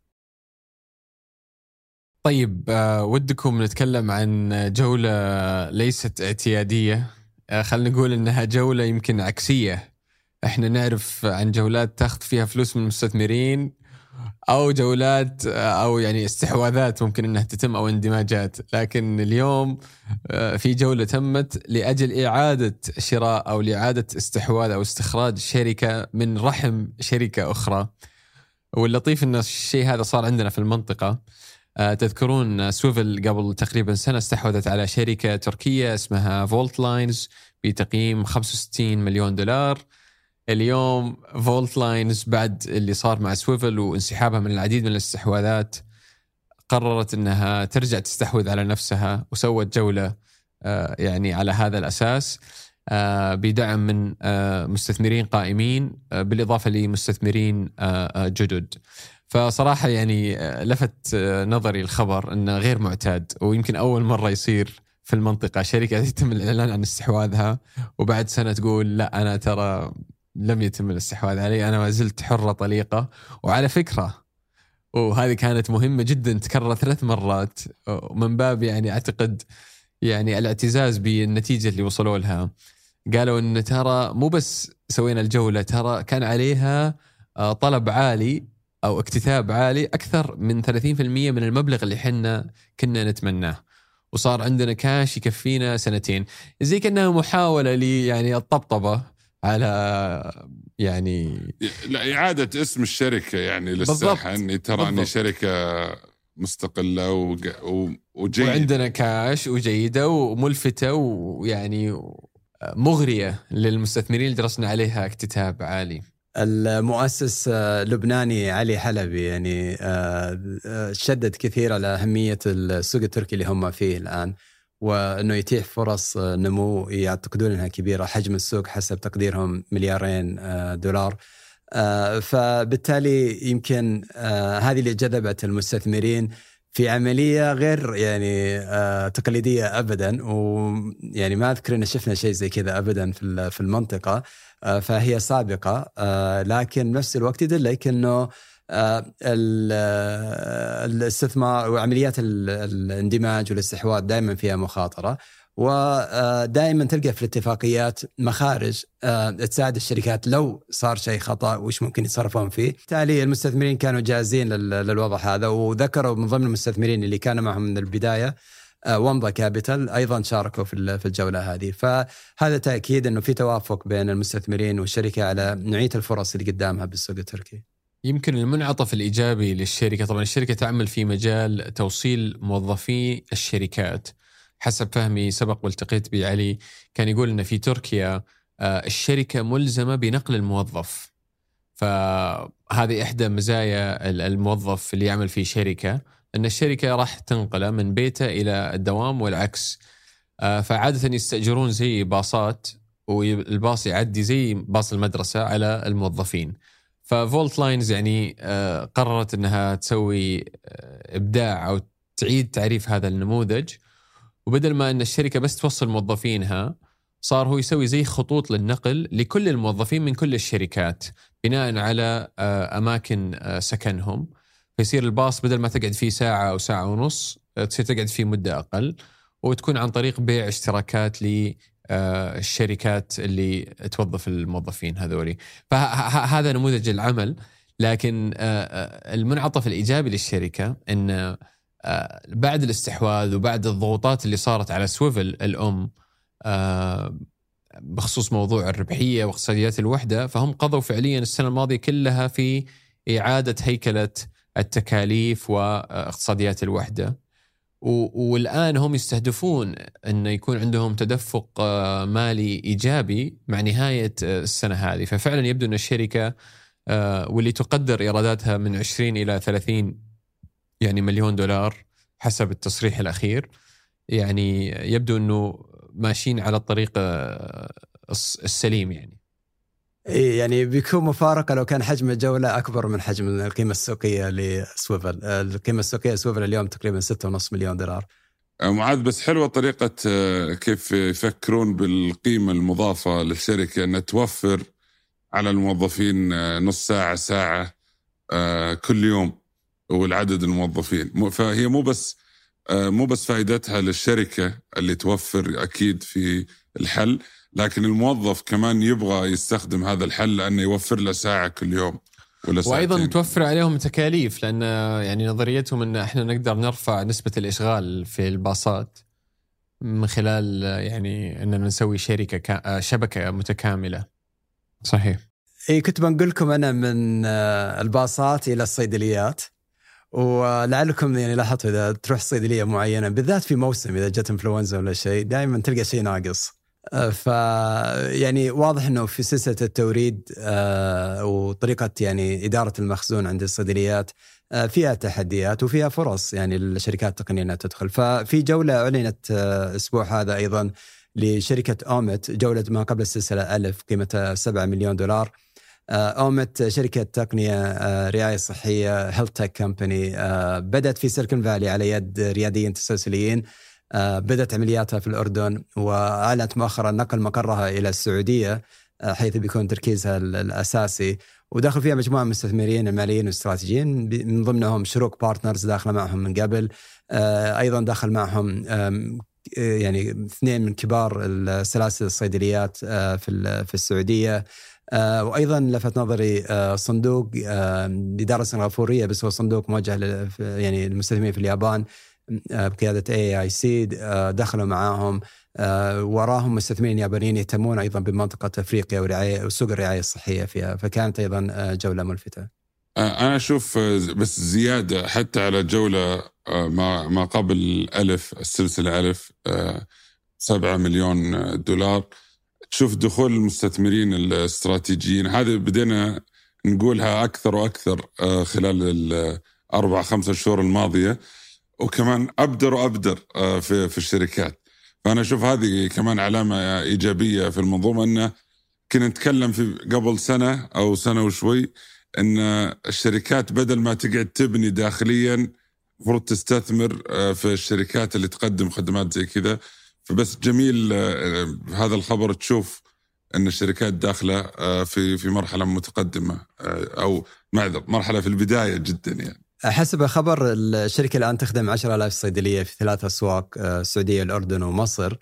Speaker 2: طيب ودكم نتكلم عن جولة ليست اعتيادية، خلينا نقول إنها جولة يمكن عكسية. إحنا نعرف عن جولات تاخذ فيها فلوس من المستثمرين، أو جولات أو يعني استحواذات ممكن إنها تتم أو اندماجات. لكن اليوم في جولة تمت لأجل إعادة شراء أو لإعادة استحواذ أو استخراج شركة من رحم شركة أخرى. واللطيف إن الشيء هذا صار عندنا في المنطقة. تذكرون سويفل قبل تقريبا سنة استحوذت على شركة تركية اسمها فولت لاينز بتقييم خمسة وستين مليون دولار. اليوم فولت لاينز بعد اللي صار مع سويفل وانسحابها من العديد من الاستحواذات قررت أنها ترجع تستحوذ على نفسها، وسوت جولة يعني على هذا الأساس بدعم من مستثمرين قائمين بالإضافة لمستثمرين جدد. فصراحة يعني لفت نظري الخبر أنه غير معتاد، ويمكن أول مرة يصير في المنطقة شركة يتم الإعلان عن استحواذها وبعد سنة تقول لا أنا ترى لم يتم الاستحواذ علي، أنا ما زلت حرة طليقة. وعلى فكرة وهذه كانت مهمة جدا تكرر ثلاث مرات من باب يعني أعتقد يعني الاعتزاز بالنتيجة اللي وصلوا لها. قالوا أن ترى مو بس سوينا الجولة، ترى كان عليها طلب عالي أو اكتتاب عالي أكثر من ثلاثين بالمئة من المبلغ اللي حنا كنا نتمناه، وصار عندنا كاش يكفينا سنتين. زي كأنها محاولة لي يعني الطبطبة على يعني
Speaker 3: لا إعادة اسم الشركة يعني للساحة، أني ترى أني شركة مستقلة وجيدة
Speaker 2: وعندنا كاش وجيدة وملفتة ويعني مغرية للمستثمرين اللي درسنا عليها اكتتاب عالي.
Speaker 4: المؤسس اللبناني علي حلبي يعني شدد كثير على أهمية السوق التركي اللي هم فيه الآن، وأنه يتيح فرص نمو يعتقدون أنها كبيرة. حجم السوق حسب تقديرهم مليارين دولار، فبالتالي يمكن هذه اللي جذبت المستثمرين في عملية غير يعني تقليدية أبدا، ويعني ما أذكر أن شفنا شيء زي كذا أبدا في المنطقة، فهي سابقة. لكن نفس الوقت يدلك أنه الاستثمار وعمليات الاندماج والاستحواذ دائما فيها مخاطرة، ودائما تلقى في الاتفاقيات مخارج تساعد الشركات لو صار شيء خطأ وش ممكن يتصرفون فيه. بالتالي المستثمرين كانوا جاهزين للوضع هذا، وذكروا من ضمن المستثمرين اللي كانوا معهم من البداية ومضى كابيتال أيضا شاركوا في الجولة هذه. فهذا تأكيد أنه في توافق بين المستثمرين والشركة على نوعية الفرص اللي قدامها بالسوق التركي.
Speaker 2: يمكن المنعطف الإيجابي للشركة، طبعا الشركة تعمل في مجال توصيل موظفي الشركات. حسب فهمي سبق والتقيت بعلي كان يقول أن في تركيا الشركة ملزمة بنقل الموظف، فهذه إحدى مزايا الموظف اللي يعمل في شركة، أن الشركة راح تنقله من بيته إلى الدوام والعكس. فعادة يستأجرون زي باصات، والباص يعدي زي باص المدرسة على الموظفين. ففولت لاينز يعني قررت أنها تسوي إبداع أو تعيد تعريف هذا النموذج، وبدل ما أن الشركة بس توصل موظفينها صار هو يسوي زي خطوط للنقل لكل الموظفين من كل الشركات بناء على أماكن سكنهم. فيصير الباص بدل ما تقعد فيه ساعة أو ساعة ونص تصير تقعد فيه مدة أقل، وتكون عن طريق بيع اشتراكات للشركات اللي توظف الموظفين هذولي. فهذا نموذج العمل. لكن المنعطف الإيجابي للشركة أن بعد الاستحواذ وبعد الضغوطات اللي صارت على سويفل الأم بخصوص موضوع الربحية واقتصاديات الوحدة، فهم قضوا فعليا السنة الماضية كلها في إعادة هيكلة التكاليف واقتصاديات الوحدة، والآن هم يستهدفون أن يكون عندهم تدفق مالي إيجابي مع نهاية السنة هذه. ففعلا يبدو أن الشركة واللي تقدر إيراداتها من عشرين إلى ثلاثين يعني مليون دولار حسب التصريح الأخير، يعني يبدو أنه ماشيين على الطريق السليم. يعني
Speaker 4: يعني بيكون مفارقة لو كان حجم الجولة أكبر من حجم القيمة السوقية لسويفل. القيمة السوقية سويفل اليوم تقريبا ستة ونص مليون دولار.
Speaker 3: معاذ بس حلوة طريقة كيف يفكرون بالقيمة المضافة للشركة، أن توفر على الموظفين نص ساعة ساعة كل يوم والعدد الموظفين. فهي مو بس مو بس فائدتها للشركة اللي توفر أكيد في الحل، لكن الموظف كمان يبغى يستخدم هذا الحل لأنه يوفر له ساعة كل يوم ولا ساعتين.
Speaker 2: وأيضا توفر عليهم تكاليف، لأن يعني نظريتهم أن إحنا نقدر نرفع نسبة الإشغال في الباصات من خلال يعني أننا نسوي شركة شبكة متكاملة. صحيح.
Speaker 4: إيه كنت بنقول لكم أنا من الباصات إلى الصيدليات، ولعلكم يعني لاحظتوا إذا تروح صيدلية معينة بالذات في موسم إذا جت إنفلونزا ولا شيء دائما تلقى شيء ناقص. ف يعني واضح إنه في سلسلة التوريد وطريقة يعني إدارة المخزون عند الصيدليات فيها تحديات وفيها فرص يعني للشركات التقنية أنها تدخل. ففي جولة أعلنت أسبوع هذا أيضا لشركة أومت، جولة ما قبل السلسلة ألف قيمتها سبعة مليون دولار. أومت شركة تقنية رعاية صحية هيلث تك كمباني، بدأت في سيليكون فالي على يد رياديين تسلسليين، بدأت عملياتها في الأردن وأعلنت مؤخرا نقل مقرها إلى السعودية حيث بيكون تركيزها الأساسي، وداخل فيها مجموعة من المستثمرين الماليين والاستراتيجيين من ضمنهم شروق بارتنرز داخل معهم من قبل، أيضا دخل معهم يعني اثنين من كبار السلاسل الصيدليات في في السعودية، وأيضا لفت نظري صندوق إدارة سنغافورية بس هو صندوق موجه يعني المستثمرين في اليابان بقيادة إيه آي سي دخلوا معاهم، وراهم مستثمرين يابانيين يهتمون أيضا بمنطقة أفريقيا ورعاية وسوق الرعاية الصحية فيها، فكانت أيضا جولة ملفتة.
Speaker 3: أنا أشوف بس زيادة حتى على جولة ما ما قبل ألف السلسلة ألف سبعة مليون دولار، تشوف دخول المستثمرين الاستراتيجيين هذه بدينا نقولها أكثر وأكثر خلال الأربع خمسة شهور الماضية، وكمان أبدر وأبدر في في الشركات. فأنا أشوف هذه كمان علامة إيجابية في المنظومة، أنه كنا نتكلم في قبل سنة أو سنة وشوي أن الشركات بدل ما تقعد تبني داخليا المفروض تستثمر في الشركات اللي تقدم خدمات زي كذا. فبس جميل هذا الخبر تشوف أن الشركات داخلة في في مرحلة متقدمة أو معذر مرحلة في البداية جدا. يعني
Speaker 4: حسب خبر الشركة الآن تخدم عشرة آلاف صيدلية في ثلاث أسواق، السعودية الأردن ومصر،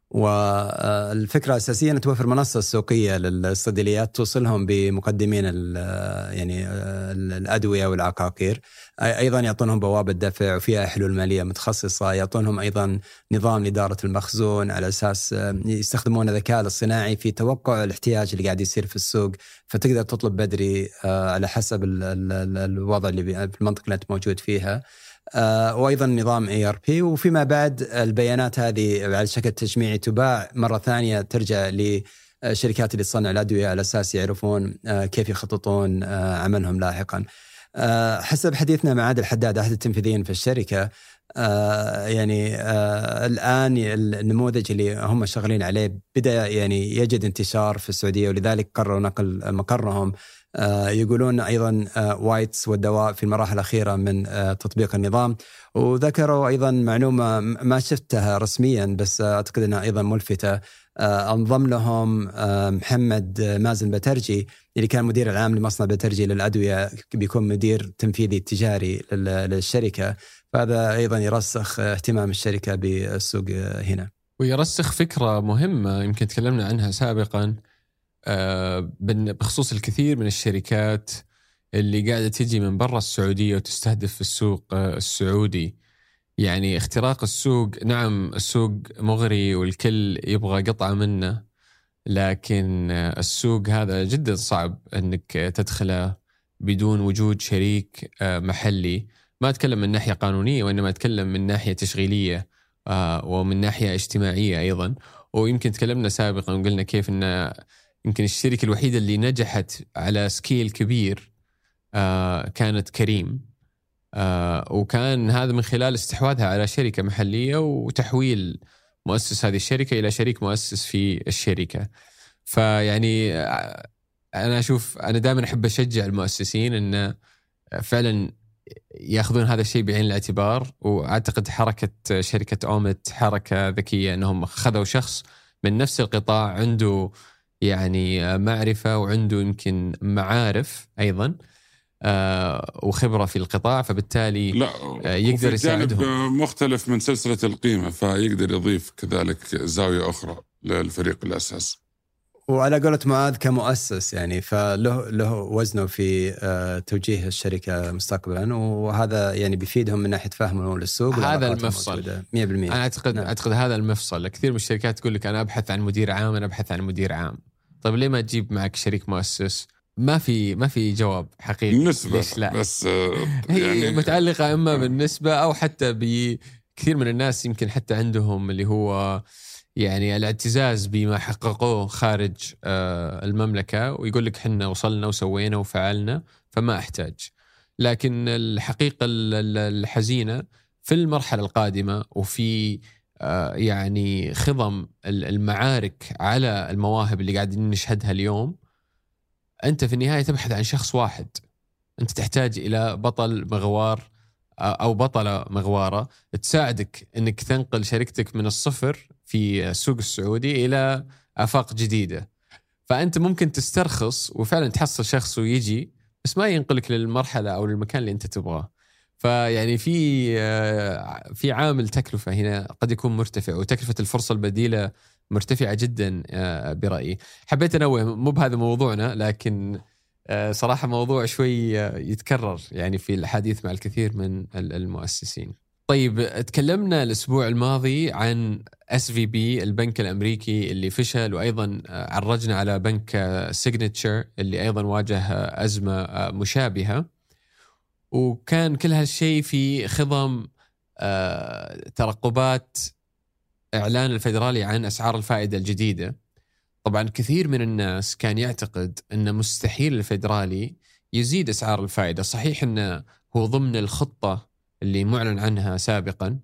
Speaker 4: والفكرة الأساسية أن توفر منصة سوقية للصيدليات توصلهم بمقدمين يعني الأدوية والعقاقير، أيضا يعطونهم بوابة دفع وفيها حلول مالية متخصصة، يعطونهم أيضا نظام لإدارة المخزون على أساس يستخدمون الذكاء الاصطناعي في توقع الاحتياج اللي قاعد يصير في السوق، فتقدر تطلب بدري على حسب الوضع اللي في المنطقة اللي أنت موجود فيها. آه وأيضا نظام إي آر بي، وفيما بعد البيانات هذه على شكل تجميعي تباع مرة ثانية ترجع لشركات اللي تصنع الأدوية على أساس يعرفون آه كيف يخططون آه عملهم لاحقا. آه حسب حديثنا مع عادل الحداد أحد التنفيذيين في الشركة، آه يعني آه الآن النموذج اللي هم شغالين عليه بدأ يعني يجد انتشار في السعودية، ولذلك قرروا نقل مقرهم. آه يقولون أيضا آه وايتس والدواء في المراحل الأخيرة من آه تطبيق النظام، وذكروا أيضا معلومة ما شفتها رسميا بس آه أعتقد أنها أيضا ملفتة. آه انضم لهم آه محمد مازن بترجي اللي كان مدير العام لمصنع بترجي للأدوية، بيكون مدير تنفيذي تجاري للشركة، فهذا أيضا يرسخ اهتمام الشركة بالسوق هنا،
Speaker 2: ويرسخ فكرة مهمة يمكن تكلمنا عنها سابقا بخصوص الكثير من الشركات اللي قاعدة تجي من برا السعودية وتستهدف السوق السعودي. يعني اختراق السوق، نعم السوق مغري والكل يبغى قطعة منه، لكن السوق هذا جدا صعب أنك تدخله بدون وجود شريك محلي. ما أتكلم من ناحية قانونية وإنما أتكلم من ناحية تشغيلية ومن ناحية اجتماعية أيضا. ويمكن تكلمنا سابقا وقلنا كيف أن يمكن الشركة الوحيدة اللي نجحت على سكيل كبير كانت كريم، وكان هذا من خلال استحواذها على شركة محلية وتحويل مؤسس هذه الشركة إلى شريك مؤسس في الشركة. فيعني أنا أشوف أنا دائما أحب أشجع المؤسسين أن فعلا يأخذون هذا الشيء بعين الاعتبار. وأعتقد حركة شركة أومت حركة ذكية أنهم خذوا شخص من نفس القطاع عنده يعني معرفة وعنده يمكن معارف أيضا آه وخبرة في القطاع، فبالتالي
Speaker 3: لا
Speaker 2: آه يقدر يساعدهم.
Speaker 3: مختلف من سلسلة القيمة، فيقدر يضيف كذلك زاوية أخرى للفريق الأساس.
Speaker 4: وعلى قولة معاذ كمؤسس يعني فله له وزنه في آه توجيه الشركة مستقبلا، وهذا يعني بيفيدهم من ناحية فهمه للسوق.
Speaker 2: هذا المفصل مية بالمية. أنا أعتقد نعم. أعتقد هذا المفصل. كثير من الشركات تقول لك أنا أبحث عن مدير عام، أنا أبحث عن مدير عام. طيب ليه ما تجيب معك شريك مؤسس؟ ما في ما في جواب حقيقي.
Speaker 3: بالنسبة بس
Speaker 2: يعني متعلقة إما بالنسبة أو حتى بكثير من الناس يمكن حتى عندهم اللي هو يعني الاعتزاز بما حققوه خارج المملكة، ويقول لك حنا وصلنا وسوينا وفعلنا فما أحتاج. لكن الحقيقة الحزينة في المرحلة القادمة وفي يعني خضم المعارك على المواهب اللي قاعدين نشهدها اليوم، أنت في النهاية تبحث عن شخص واحد، أنت تحتاج إلى بطل مغوار أو بطلة مغوارة تساعدك أنك تنقل شركتك من الصفر في السوق السعودي إلى آفاق جديدة. فأنت ممكن تسترخص وفعلا تحصل شخص ويجي، بس ما ينقلك للمرحلة أو للمكان اللي أنت تبغاه. فيعني في في عامل تكلفة هنا قد يكون مرتفع، وتكلفة الفرصة البديلة مرتفعة جدا برأيي. حبيت أنوه، مو بهذا موضوعنا، لكن صراحة موضوع شوي يتكرر يعني في الحديث مع الكثير من المؤسسين. طيب، تكلمنا الأسبوع الماضي عن إس في بي البنك الأمريكي اللي فشل، وأيضا عرجنا على بنك سيجنتشر اللي أيضا واجه أزمة مشابهة، وكان كل هالشيء في خضم ترقبات إعلان الفيدرالي عن أسعار الفائدة الجديدة. طبعا كثير من الناس كان يعتقد أن مستحيل الفيدرالي يزيد أسعار الفائدة. صحيح أنه هو ضمن الخطة اللي معلن عنها سابقا،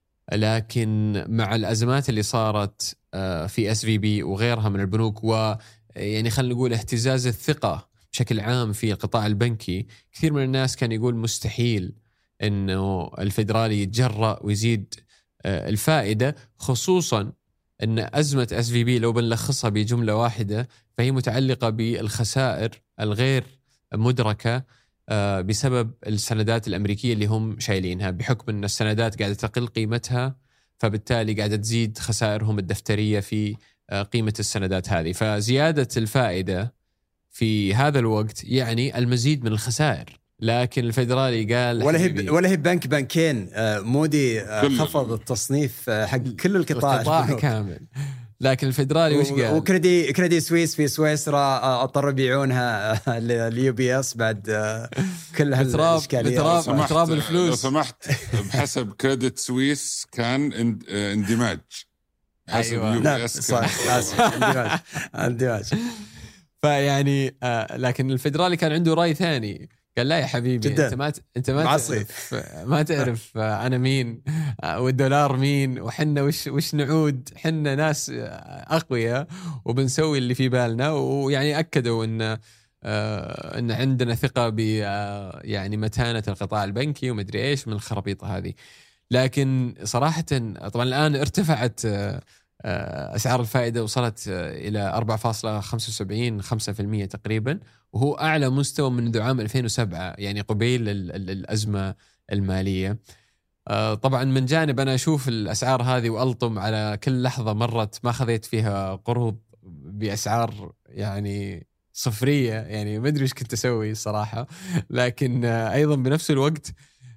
Speaker 2: لكن مع الأزمات اللي صارت في إس في بي وغيرها من البنوك، ويعني خلينا نقول اهتزاز الثقة بشكل عام في القطاع البنكي، كثير من الناس كان يقول مستحيل أنه الفيدرالي يتجرأ ويزيد الفائدة، خصوصا أن أزمة إس في بي لو بنلخصها بجملة واحدة فهي متعلقة بالخسائر الغير مدركة بسبب السندات الأمريكية اللي هم شايلينها، بحكم أن السندات قاعدة تقل قيمتها، فبالتالي قاعدة تزيد خسائرهم الدفترية في قيمة السندات هذه. فزيادة الفائدة في هذا الوقت يعني المزيد من الخسائر. لكن الفيدرالي قال
Speaker 4: ولا هي ولا هي بنك بنكين، مودي خفض التصنيف حق كل القطاع,
Speaker 2: القطاع كامل. لكن الفيدرالي وش قال؟
Speaker 4: وكريدي كريدي سويس في سويسرا اضطروا يبيعونها لليو بي اس بعد كل هالاشكاليه.
Speaker 2: تراب تراب الفلوس.
Speaker 3: لو سمحت، بحسب كريدت سويس كان اندماج.
Speaker 2: أيوة.
Speaker 4: لا صح، اندماج اندماج.
Speaker 2: فيعني آه لكن الفيدرالي كان عنده رأي ثاني، قال لا يا حبيبي
Speaker 4: جداً.
Speaker 2: انت ما انت ما تعرف ما تعرف انا مين والدولار مين، وحنا وش وش نعود، حنا ناس اقوياء وبنسوي اللي في بالنا. ويعني اكدوا ان آه ان عندنا ثقة ب آه يعني متانة القطاع البنكي ومدري ايش من الخرابيط هذه. لكن صراحة طبعا الان ارتفعت آه أسعار الفائدة، وصلت إلى أربعة فاصلة خمسة وسبعين خمسة بالمئة تقريبا، وهو أعلى مستوى منذ عام ألفين وسبعة، يعني قبيل الأزمة المالية. طبعا من جانب أنا أشوف الأسعار هذه وألطم على كل لحظة مرت ما خذيت فيها قروض بأسعار يعني صفرية، يعني ما أدري إيش كنت أسوي صراحة. لكن أيضا بنفس الوقت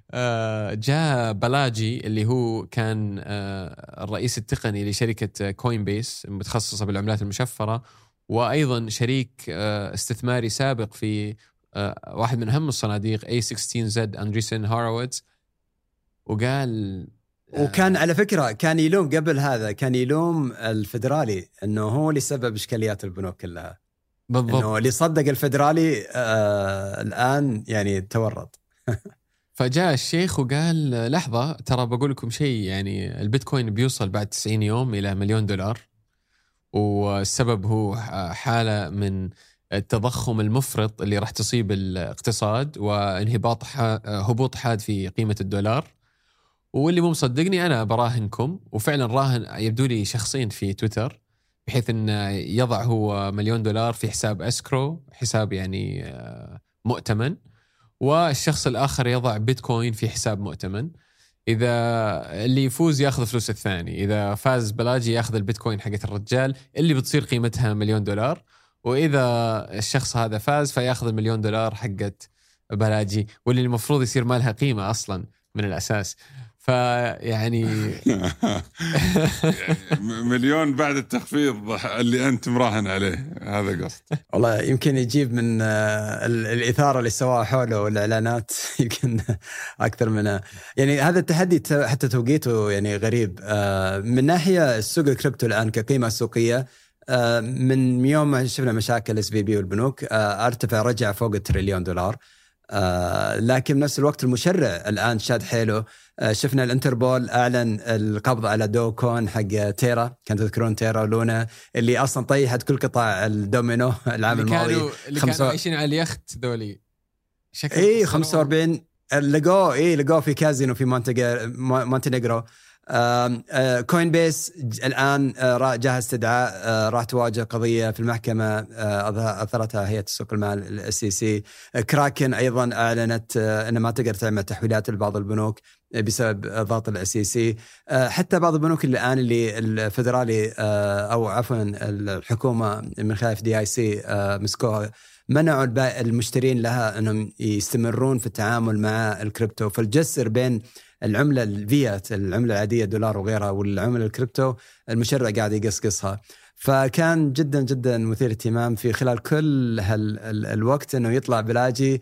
Speaker 2: جاء بلاجي اللي هو كان الرئيس التقني لشركة كوين بيس المتخصصة بالعملات المشفرة، وأيضا شريك استثماري سابق في واحد من أهم الصناديق إيه ستة عشر زد أندريسن هورويتز، وقال
Speaker 4: وكان على فكرة كان يلوم قبل هذا، كان يلوم الفيدرالي أنه هو اللي سبب إشكاليات البنوك كلها.
Speaker 2: بالضبط.
Speaker 4: أنه اللي صدق الفيدرالي آه الآن يعني تورط.
Speaker 2: فجاء الشيخ وقال لحظة ترى بقول لكم شيء، يعني البيتكوين بيوصل بعد تسعين يوم إلى مليون دولار، والسبب هو حالة من التضخم المفرط اللي راح تصيب الاقتصاد وانهباط هبوط حاد في قيمة الدولار. واللي مو مصدقني أنا براهنكم، وفعلا راهن يبدو لي شخصين في تويتر، بحيث أن يضع هو مليون دولار في حساب أسكرو، حساب يعني مؤتمن، والشخص الآخر يضع بيتكوين في حساب مؤتمن. إذا اللي يفوز يأخذ فلوس الثاني، إذا فاز بلاجي يأخذ البيتكوين حقت الرجال اللي بتصير قيمتها مليون دولار، وإذا الشخص هذا فاز فيأخذ المليون دولار حقت بلاجي، واللي المفروض يصير مالها قيمة أصلا من الأساس. فيعني
Speaker 3: مليون بعد التخفيض اللي أنت مراهن عليه، هذا قصد.
Speaker 4: والله يمكن يجيب من الإثارة اللي سواها حوله والإعلانات يمكن أكثر منها. يعني هذا التحدي حتى توقيته يعني غريب. من ناحية السوق الكريبتو الآن كقيمة سوقية، من يوم ما شفنا مشاكل إس في بي والبنوك ارتفع رجع فوق التريليون دولار. آه لكن بنفس الوقت المشرع الآن شاد حيله. آه شفنا الانتربول أعلن القبض على دو كون حق تيرا، كانت تذكرون تيرا ولونا اللي أصلا طيحت كل قطاع الدومينو العام
Speaker 2: اللي
Speaker 4: الماضي.
Speaker 2: كانوا اللي
Speaker 4: خمسة...
Speaker 2: كانوا عايشين على اليخت ذولي شكل
Speaker 4: إيه خمسة وأربعين لقوه إيه لقوه في كازينو في مونتينيغرو. آه آه كوين بيس الآن آه جاء استدعاء آه راح تواجه قضية في المحكمة آه أثرتها هيئة سوق المال الإس إي سي. آه كراكن أيضا أعلنت آه أن ما تقدر تعمل تحويلات لبعض البنوك بسبب ضغط الإس إي سي. آه حتى بعض البنوك اللي الآن اللي الفدرالي آه أو عفوا الحكومة من خلال إف دي آي سي آه مسكوها، منعوا المشترين لها أنهم يستمرون في التعامل مع الكريبتو. فالجسر بين العملة الفيات العملة العادية دولار وغيرها والعملة الكريبتو المشرع قاعد يقصقصها. فكان جدا جدا مثير اهتمام في خلال كل هالوقت أنه يطلع بلاجي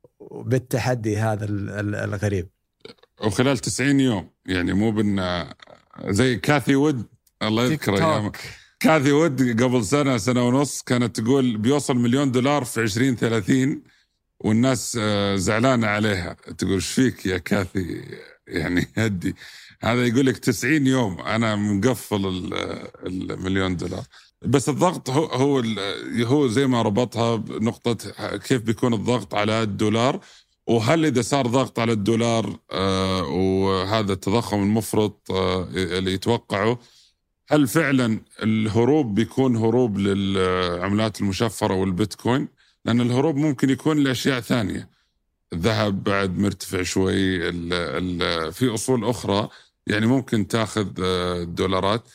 Speaker 4: بالتحدي هذا الغريب.
Speaker 3: وخلال تسعين يوم يعني مو بن زي كاثي وود الله يذكره، كاثي وود قبل سنة سنة ونص كانت تقول بيوصل مليون دولار في عشرين ثلاثين والناس زعلانة عليها، تقول ايش فيك يا كاثي يعني هدي. هذا يقول لك تسعين يوم أنا مقفل المليون دولار. بس الضغط هو هو هو زي ما ربطها بنقطة كيف بيكون الضغط على الدولار، وهل إذا صار ضغط على الدولار آه وهذا التضخم المفرط آه اللي يتوقعه، هل فعلا الهروب بيكون هروب للعملات المشفرة والبيتكوين؟ لأن الهروب ممكن يكون لأشياء ثانية، الذهب بعد مرتفع شوي، ال ال في أصول أخرى يعني ممكن تأخذ الدولارات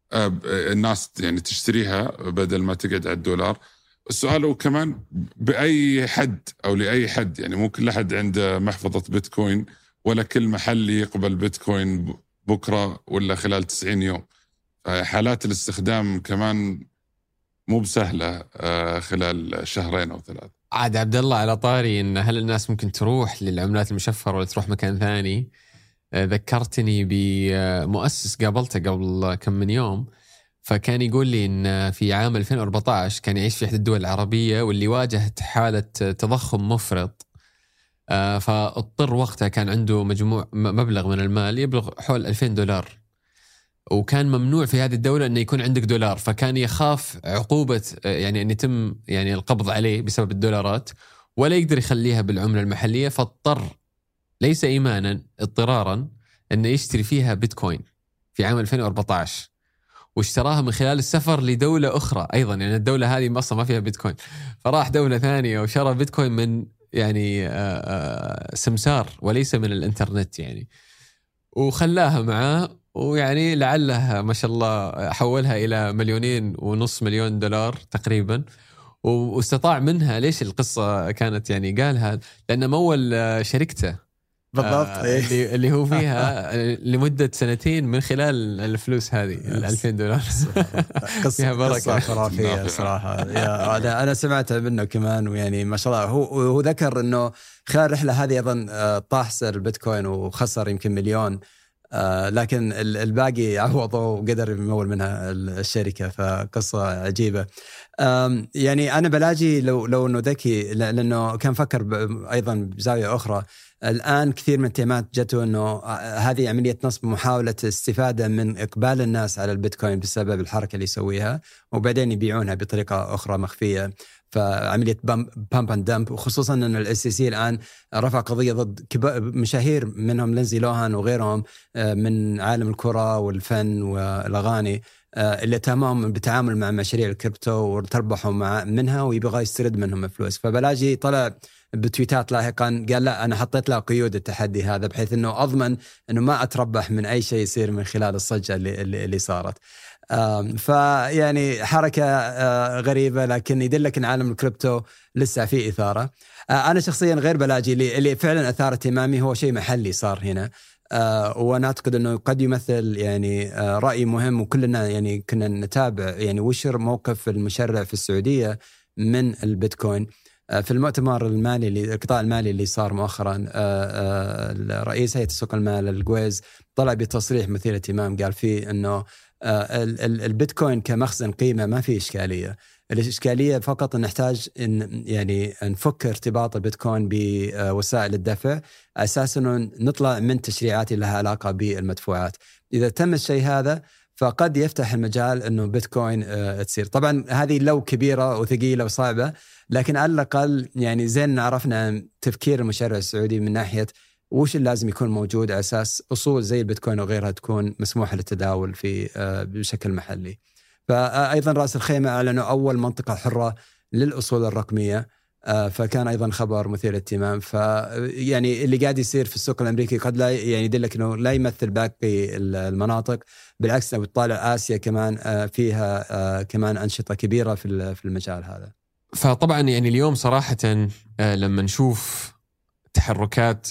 Speaker 3: الناس يعني تشتريها بدل ما تقعد على الدولار. السؤال هو كمان بأي حد أو لأي حد، يعني مو كل أحد عنده محفظة بيتكوين ولا كل محل يقبل بيتكوين بكرة ولا خلال تسعين يوم. حالات الاستخدام كمان مو بسهلة خلال شهرين أو ثلاث.
Speaker 2: عاد عبد الله على طاري إن هل الناس ممكن تروح للعملات المشفرة ولا تروح مكان ثاني، ذكرتني بمؤسس قابلته قبل كم من يوم، فكان يقول لي إن في عام ألفين وأربعة عشر كان يعيش في إحدى الدول العربية واللي واجهت حالة تضخم مفرط، فاضطر وقتها كان عنده مجموع مبلغ من المال يبلغ حول ألفين دولار، وكان ممنوع في هذه الدولة أن يكون عندك دولار، فكان يخاف عقوبة يعني أن يتم يعني القبض عليه بسبب الدولارات ولا يقدر يخليها بالعملة المحلية، فاضطر ليس إيمانا اضطرارا أنه يشتري فيها بيتكوين في عام ألفين وأربعة عشر، واشتراها من خلال السفر لدولة أخرى أيضا، يعني الدولة هذه أصلا ما فيها بيتكوين، فراح دولة ثانية وشرى بيتكوين من يعني سمسار وليس من الإنترنت يعني، وخلاها معاه، ويعني لعله ما شاء الله حولها إلى مليونين ونص مليون دولار تقريبا، واستطاع منها. ليش القصة كانت يعني قالها؟ لأنه مول شركته
Speaker 4: بالضبط
Speaker 2: آه اللي, اللي هو فيها لمدة سنتين من خلال الفلوس هذه الألفين دولار.
Speaker 4: قصة بركة خرافية صراحة. يا أنا أنا سمعت منه كمان، ويعني ما شاء الله هو هو ذكر إنه خلال الرحلة هذه أيضا طاح سعر البيتكوين وخسر يمكن مليون، آه لكن الباقي عوضه وقدر يمول منها الشركة. فقصة عجيبة. يعني أنا بلاجي لو لو إنه ذكي، لأنه كان فكر أيضا بزاوية أخرى. الآن كثير من التهمات جته إنه هذه عملية نصب، محاولة استفادة من إقبال الناس على البيتكوين بسبب الحركة اللي يسويها، وبعدين يبيعونها بطريقة أخرى مخفية. فعملية بامب اند دمب، وخصوصا أن الاس سي الآن رفع قضية ضد مشاهير منهم لينزي لوهان وغيرهم من عالم الكرة والفن والأغاني، اللي اتهمهم بالتعامل مع مشاريع الكريبتو وتربحوا مع منها ويبغى يسترد منهم الفلوس. فبلاجي طلع بتويتات لاحقا قال لا أنا حطيت له قيود التحدي هذا بحيث أنه أضمن أنه ما أتربح من أي شيء يصير من خلال الصجة اللي, اللي, اللي صارت. فيعني حركة غريبة، لكن يدلك أن عالم الكريبتو لسه فيه إثارة. أنا شخصيا غير بلاجي اللي, اللي فعلا أثار اهتمامي هو شيء محلي صار هنا، آه وأنا أعتقد أنه قد يمثل يعني آه رأي مهم، وكلنا يعني كنا نتابع يعني وشر موقف المشرع في السعودية من البيتكوين. آه في المؤتمر المالي اللي القطاع المالي اللي صار مؤخرا، آه آه رئيس هيئة سوق المال الجويز طلع بتصريح مثير اهتمام، قال فيه أنه آه البيتكوين كمخزن قيمة ما فيه إشكالية، الإشكالية فقط أن نحتاج إن يعني نفك ارتباط البيتكوين بوسائل الدفع أساساً نطلع من تشريعات لها علاقة بالمدفوعات. إذا تم الشيء هذا فقد يفتح المجال أنه بيتكوين تصير. طبعاً هذه لو كبيرة وثقيلة وصعبة، لكن على الأقل يعني زين عرفنا تفكير المشرع السعودي من ناحية وش اللي لازم يكون موجود على أساس أصول زي البيتكوين وغيرها تكون مسموحة للتداول في بشكل محلي. فأيضا رأس الخيمة أعلنوا أول منطقة حرة للأصول الرقمية، فكان أيضا خبر مثير اهتمام. فيعني اللي قاعد يصير في السوق الأمريكي قد لا يعني يدلك أنه لا يمثل باقي المناطق، بالعكس لو تطالع آسيا كمان فيها كمان أنشطة كبيرة في المجال هذا.
Speaker 2: فطبعا يعني اليوم صراحة لما نشوف تحركات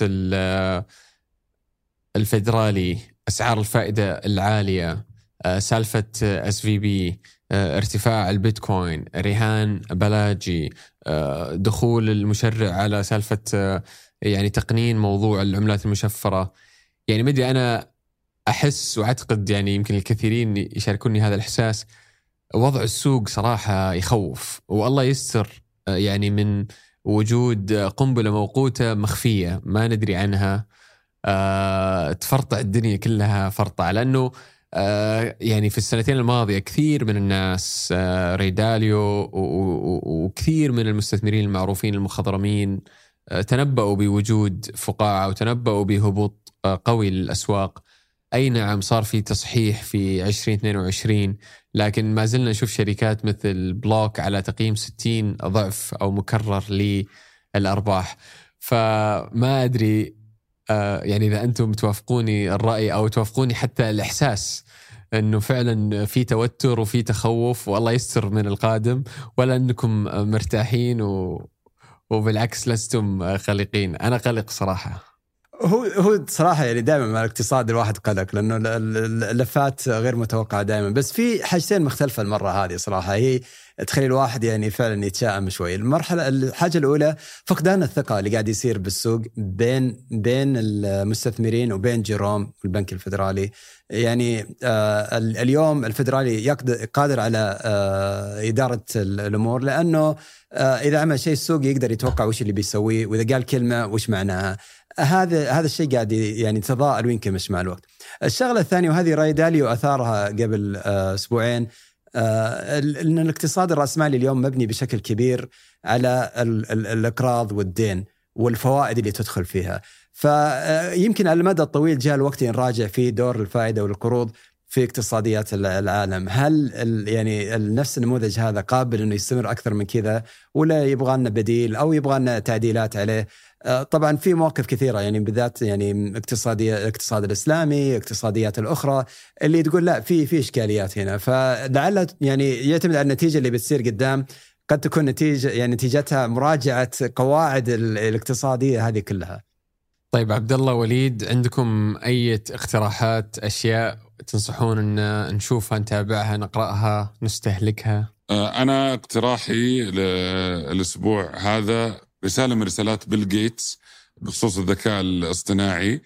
Speaker 2: الفيدرالي، أسعار الفائدة العالية، سالفة اس في بي، ارتفاع البيتكوين، رهان بلاجي، دخول المشرع على سالفة يعني تقنين موضوع العملات المشفرة، يعني مدري أنا أحس وأعتقد يعني يمكن الكثيرين يشاركوني هذا الإحساس. وضع السوق صراحة يخوف، والله يستر يعني من وجود قنبلة موقوتة مخفية ما ندري عنها أه تفرطع الدنيا كلها فرطع. لأنه أه يعني في السنتين الماضية كثير من الناس أه ريداليو وكثير من المستثمرين المعروفين المخضرمين أه تنبأوا بوجود فقاعة وتنبأوا بهبوط أه قوي للأسواق. أي نعم صار في تصحيح في عشرين اثنين وعشرين، لكن ما زلنا نشوف شركات مثل بلوك على تقييم ستين ضعف أو مكرر للأرباح. فما أدري آه يعني إذا أنتم توافقوني الرأي أو توافقوني حتى الإحساس أنه فعلا في توتر وفي تخوف والله يستر من القادم، ولا أنكم مرتاحين و... وبالعكس لستم قلقين؟ أنا قلق صراحة.
Speaker 4: هو هو صراحة يعني دائما مع الاقتصاد الواحد قلق لأنه اللفات غير متوقعة دائما، بس في حاجتين مختلفة المرة هذه صراحة هي تخلي الواحد يعني فعلا يتشائم شوي. المرحلة الحاجة الأولى فقدان الثقة اللي قاعد يصير بالسوق بين بين المستثمرين وبين جيروم والبنك الفدرالي. يعني آه اليوم الفدرالي قادر على آه إدارة الأمور، لأنه آه إذا عمل شيء السوق يقدر يتوقع وش اللي بيسويه، وإذا قال كلمة وش معناها. هذا هذا الشيء قاعد يعني تضاءل وينكمش مع الوقت. الشغلة الثانية وهذه راي داليو أثارها قبل آه أسبوعين، آه أن الاقتصاد الرأسمالي اليوم مبني بشكل كبير على ال ال الإقراض والدين والفوائد اللي تدخل فيها. فيمكن على المدى الطويل جاء الوقت نراجع فيه دور الفائدة والقروض في اقتصاديات العالم. هل يعني نفس النموذج هذا قابل أنه يستمر أكثر من كذا، ولا يبغى لنا بديل أو يبغى لنا تعديلات عليه؟ طبعا في مواقف كثيرة يعني بالذات يعني اقتصادية الاقتصاد الإسلامي، اقتصاديات الأخرى اللي تقول لا في في إشكاليات هنا. فلعل يعني يعتمد على النتيجة اللي بتصير قدام، قد تكون نتيجة يعني نتيجتها مراجعة قواعد الاقتصادية هذه كلها.
Speaker 2: طيب عبد الله وليد، عندكم أي اقتراحات، أشياء تنصحون أن نشوفها نتابعها نقرأها نستهلكها؟
Speaker 3: أنا اقتراحي للأسبوع هذا رسالة من رسالات بيل جيتس بخصوص الذكاء الاصطناعي.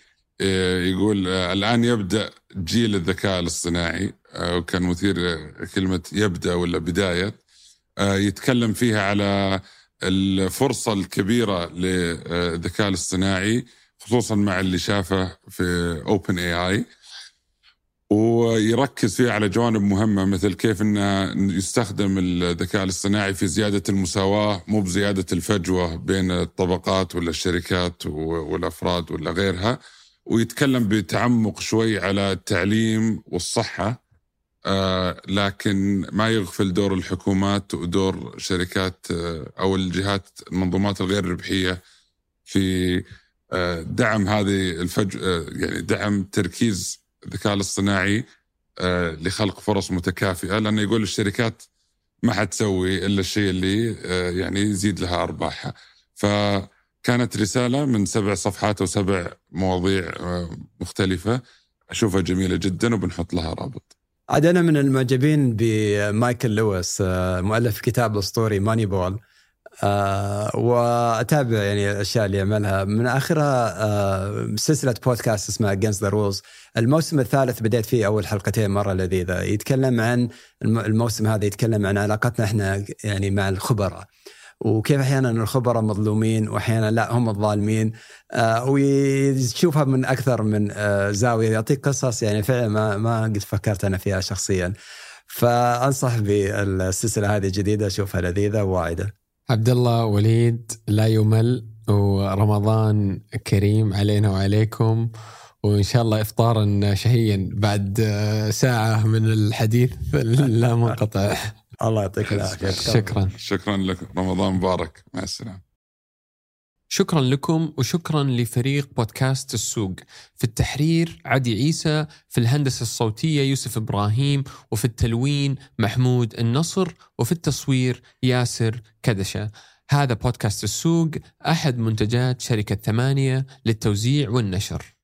Speaker 3: يقول الآن يبدأ جيل الذكاء الاصطناعي، وكان مثير كلمة يبدأ ولا بداية، يتكلم فيها على الفرصة الكبيرة للذكاء الاصطناعي خصوصا مع اللي شافه في أوبن إيه آي، ويركز فيه على جوانب مهمة مثل كيف أنه يستخدم الذكاء الاصطناعي في زيادة المساواة مو بزيادة الفجوة بين الطبقات ولا الشركات والأفراد ولا غيرها، ويتكلم بتعمق شوي على التعليم والصحة، آه لكن ما يغفل دور الحكومات ودور شركات آه أو الجهات المنظومات الغير ربحية في آه دعم هذه الفجوة، يعني دعم تركيز الذكاء الاصطناعي آه لخلق فرص متكافئة، لأنه يقول الشركات ما حتسوي إلا الشيء اللي آه يعني يزيد لها أرباحها. فكانت رسالة من سبع صفحات وسبع مواضيع آه مختلفة، أشوفها جميلة جدا وبنحط لها رابط.
Speaker 4: عاد أنا من المعجبين بمايكل لويس مؤلف كتاب الأسطوري ماني بول. آه وأتابع يعني الأشياء اللي يعملها. من آخرها آه سلسلة بودكاست اسمها Against the Rules. الموسم الثالث بديت فيه أول حلقتين مرة لذيذة. يتكلم عن الموسم هذا يتكلم عن علاقتنا إحنا يعني مع الخبراء، وكيف أحيانا الخبراء مظلومين وأحيانا لا هم الظالمين، آه ويشوفها من أكثر من آه زاوية. يعطيك قصص يعني فعلا ما ما قد فكرت أنا فيها شخصيا. فأنصح بالسلسلة هذه جديدة، أشوفها لذيذة وواعدة.
Speaker 2: عبد الله وليد لا يمل، ورمضان كريم علينا وعليكم، وإن شاء الله إفطارا شهيا بعد ساعة من الحديث لا منقطع.
Speaker 4: الله يعطيك العافية.
Speaker 2: شكرا
Speaker 3: شكرا لك، رمضان مبارك، مع السلامة.
Speaker 2: شكرا لكم، وشكرا لفريق بودكاست السوق. في التحرير عدي عيسى، في الهندسة الصوتية يوسف إبراهيم، وفي التلوين محمود النصر، وفي التصوير ياسر كدشة. هذا بودكاست السوق، أحد منتجات شركة ثمانية للتوزيع والنشر.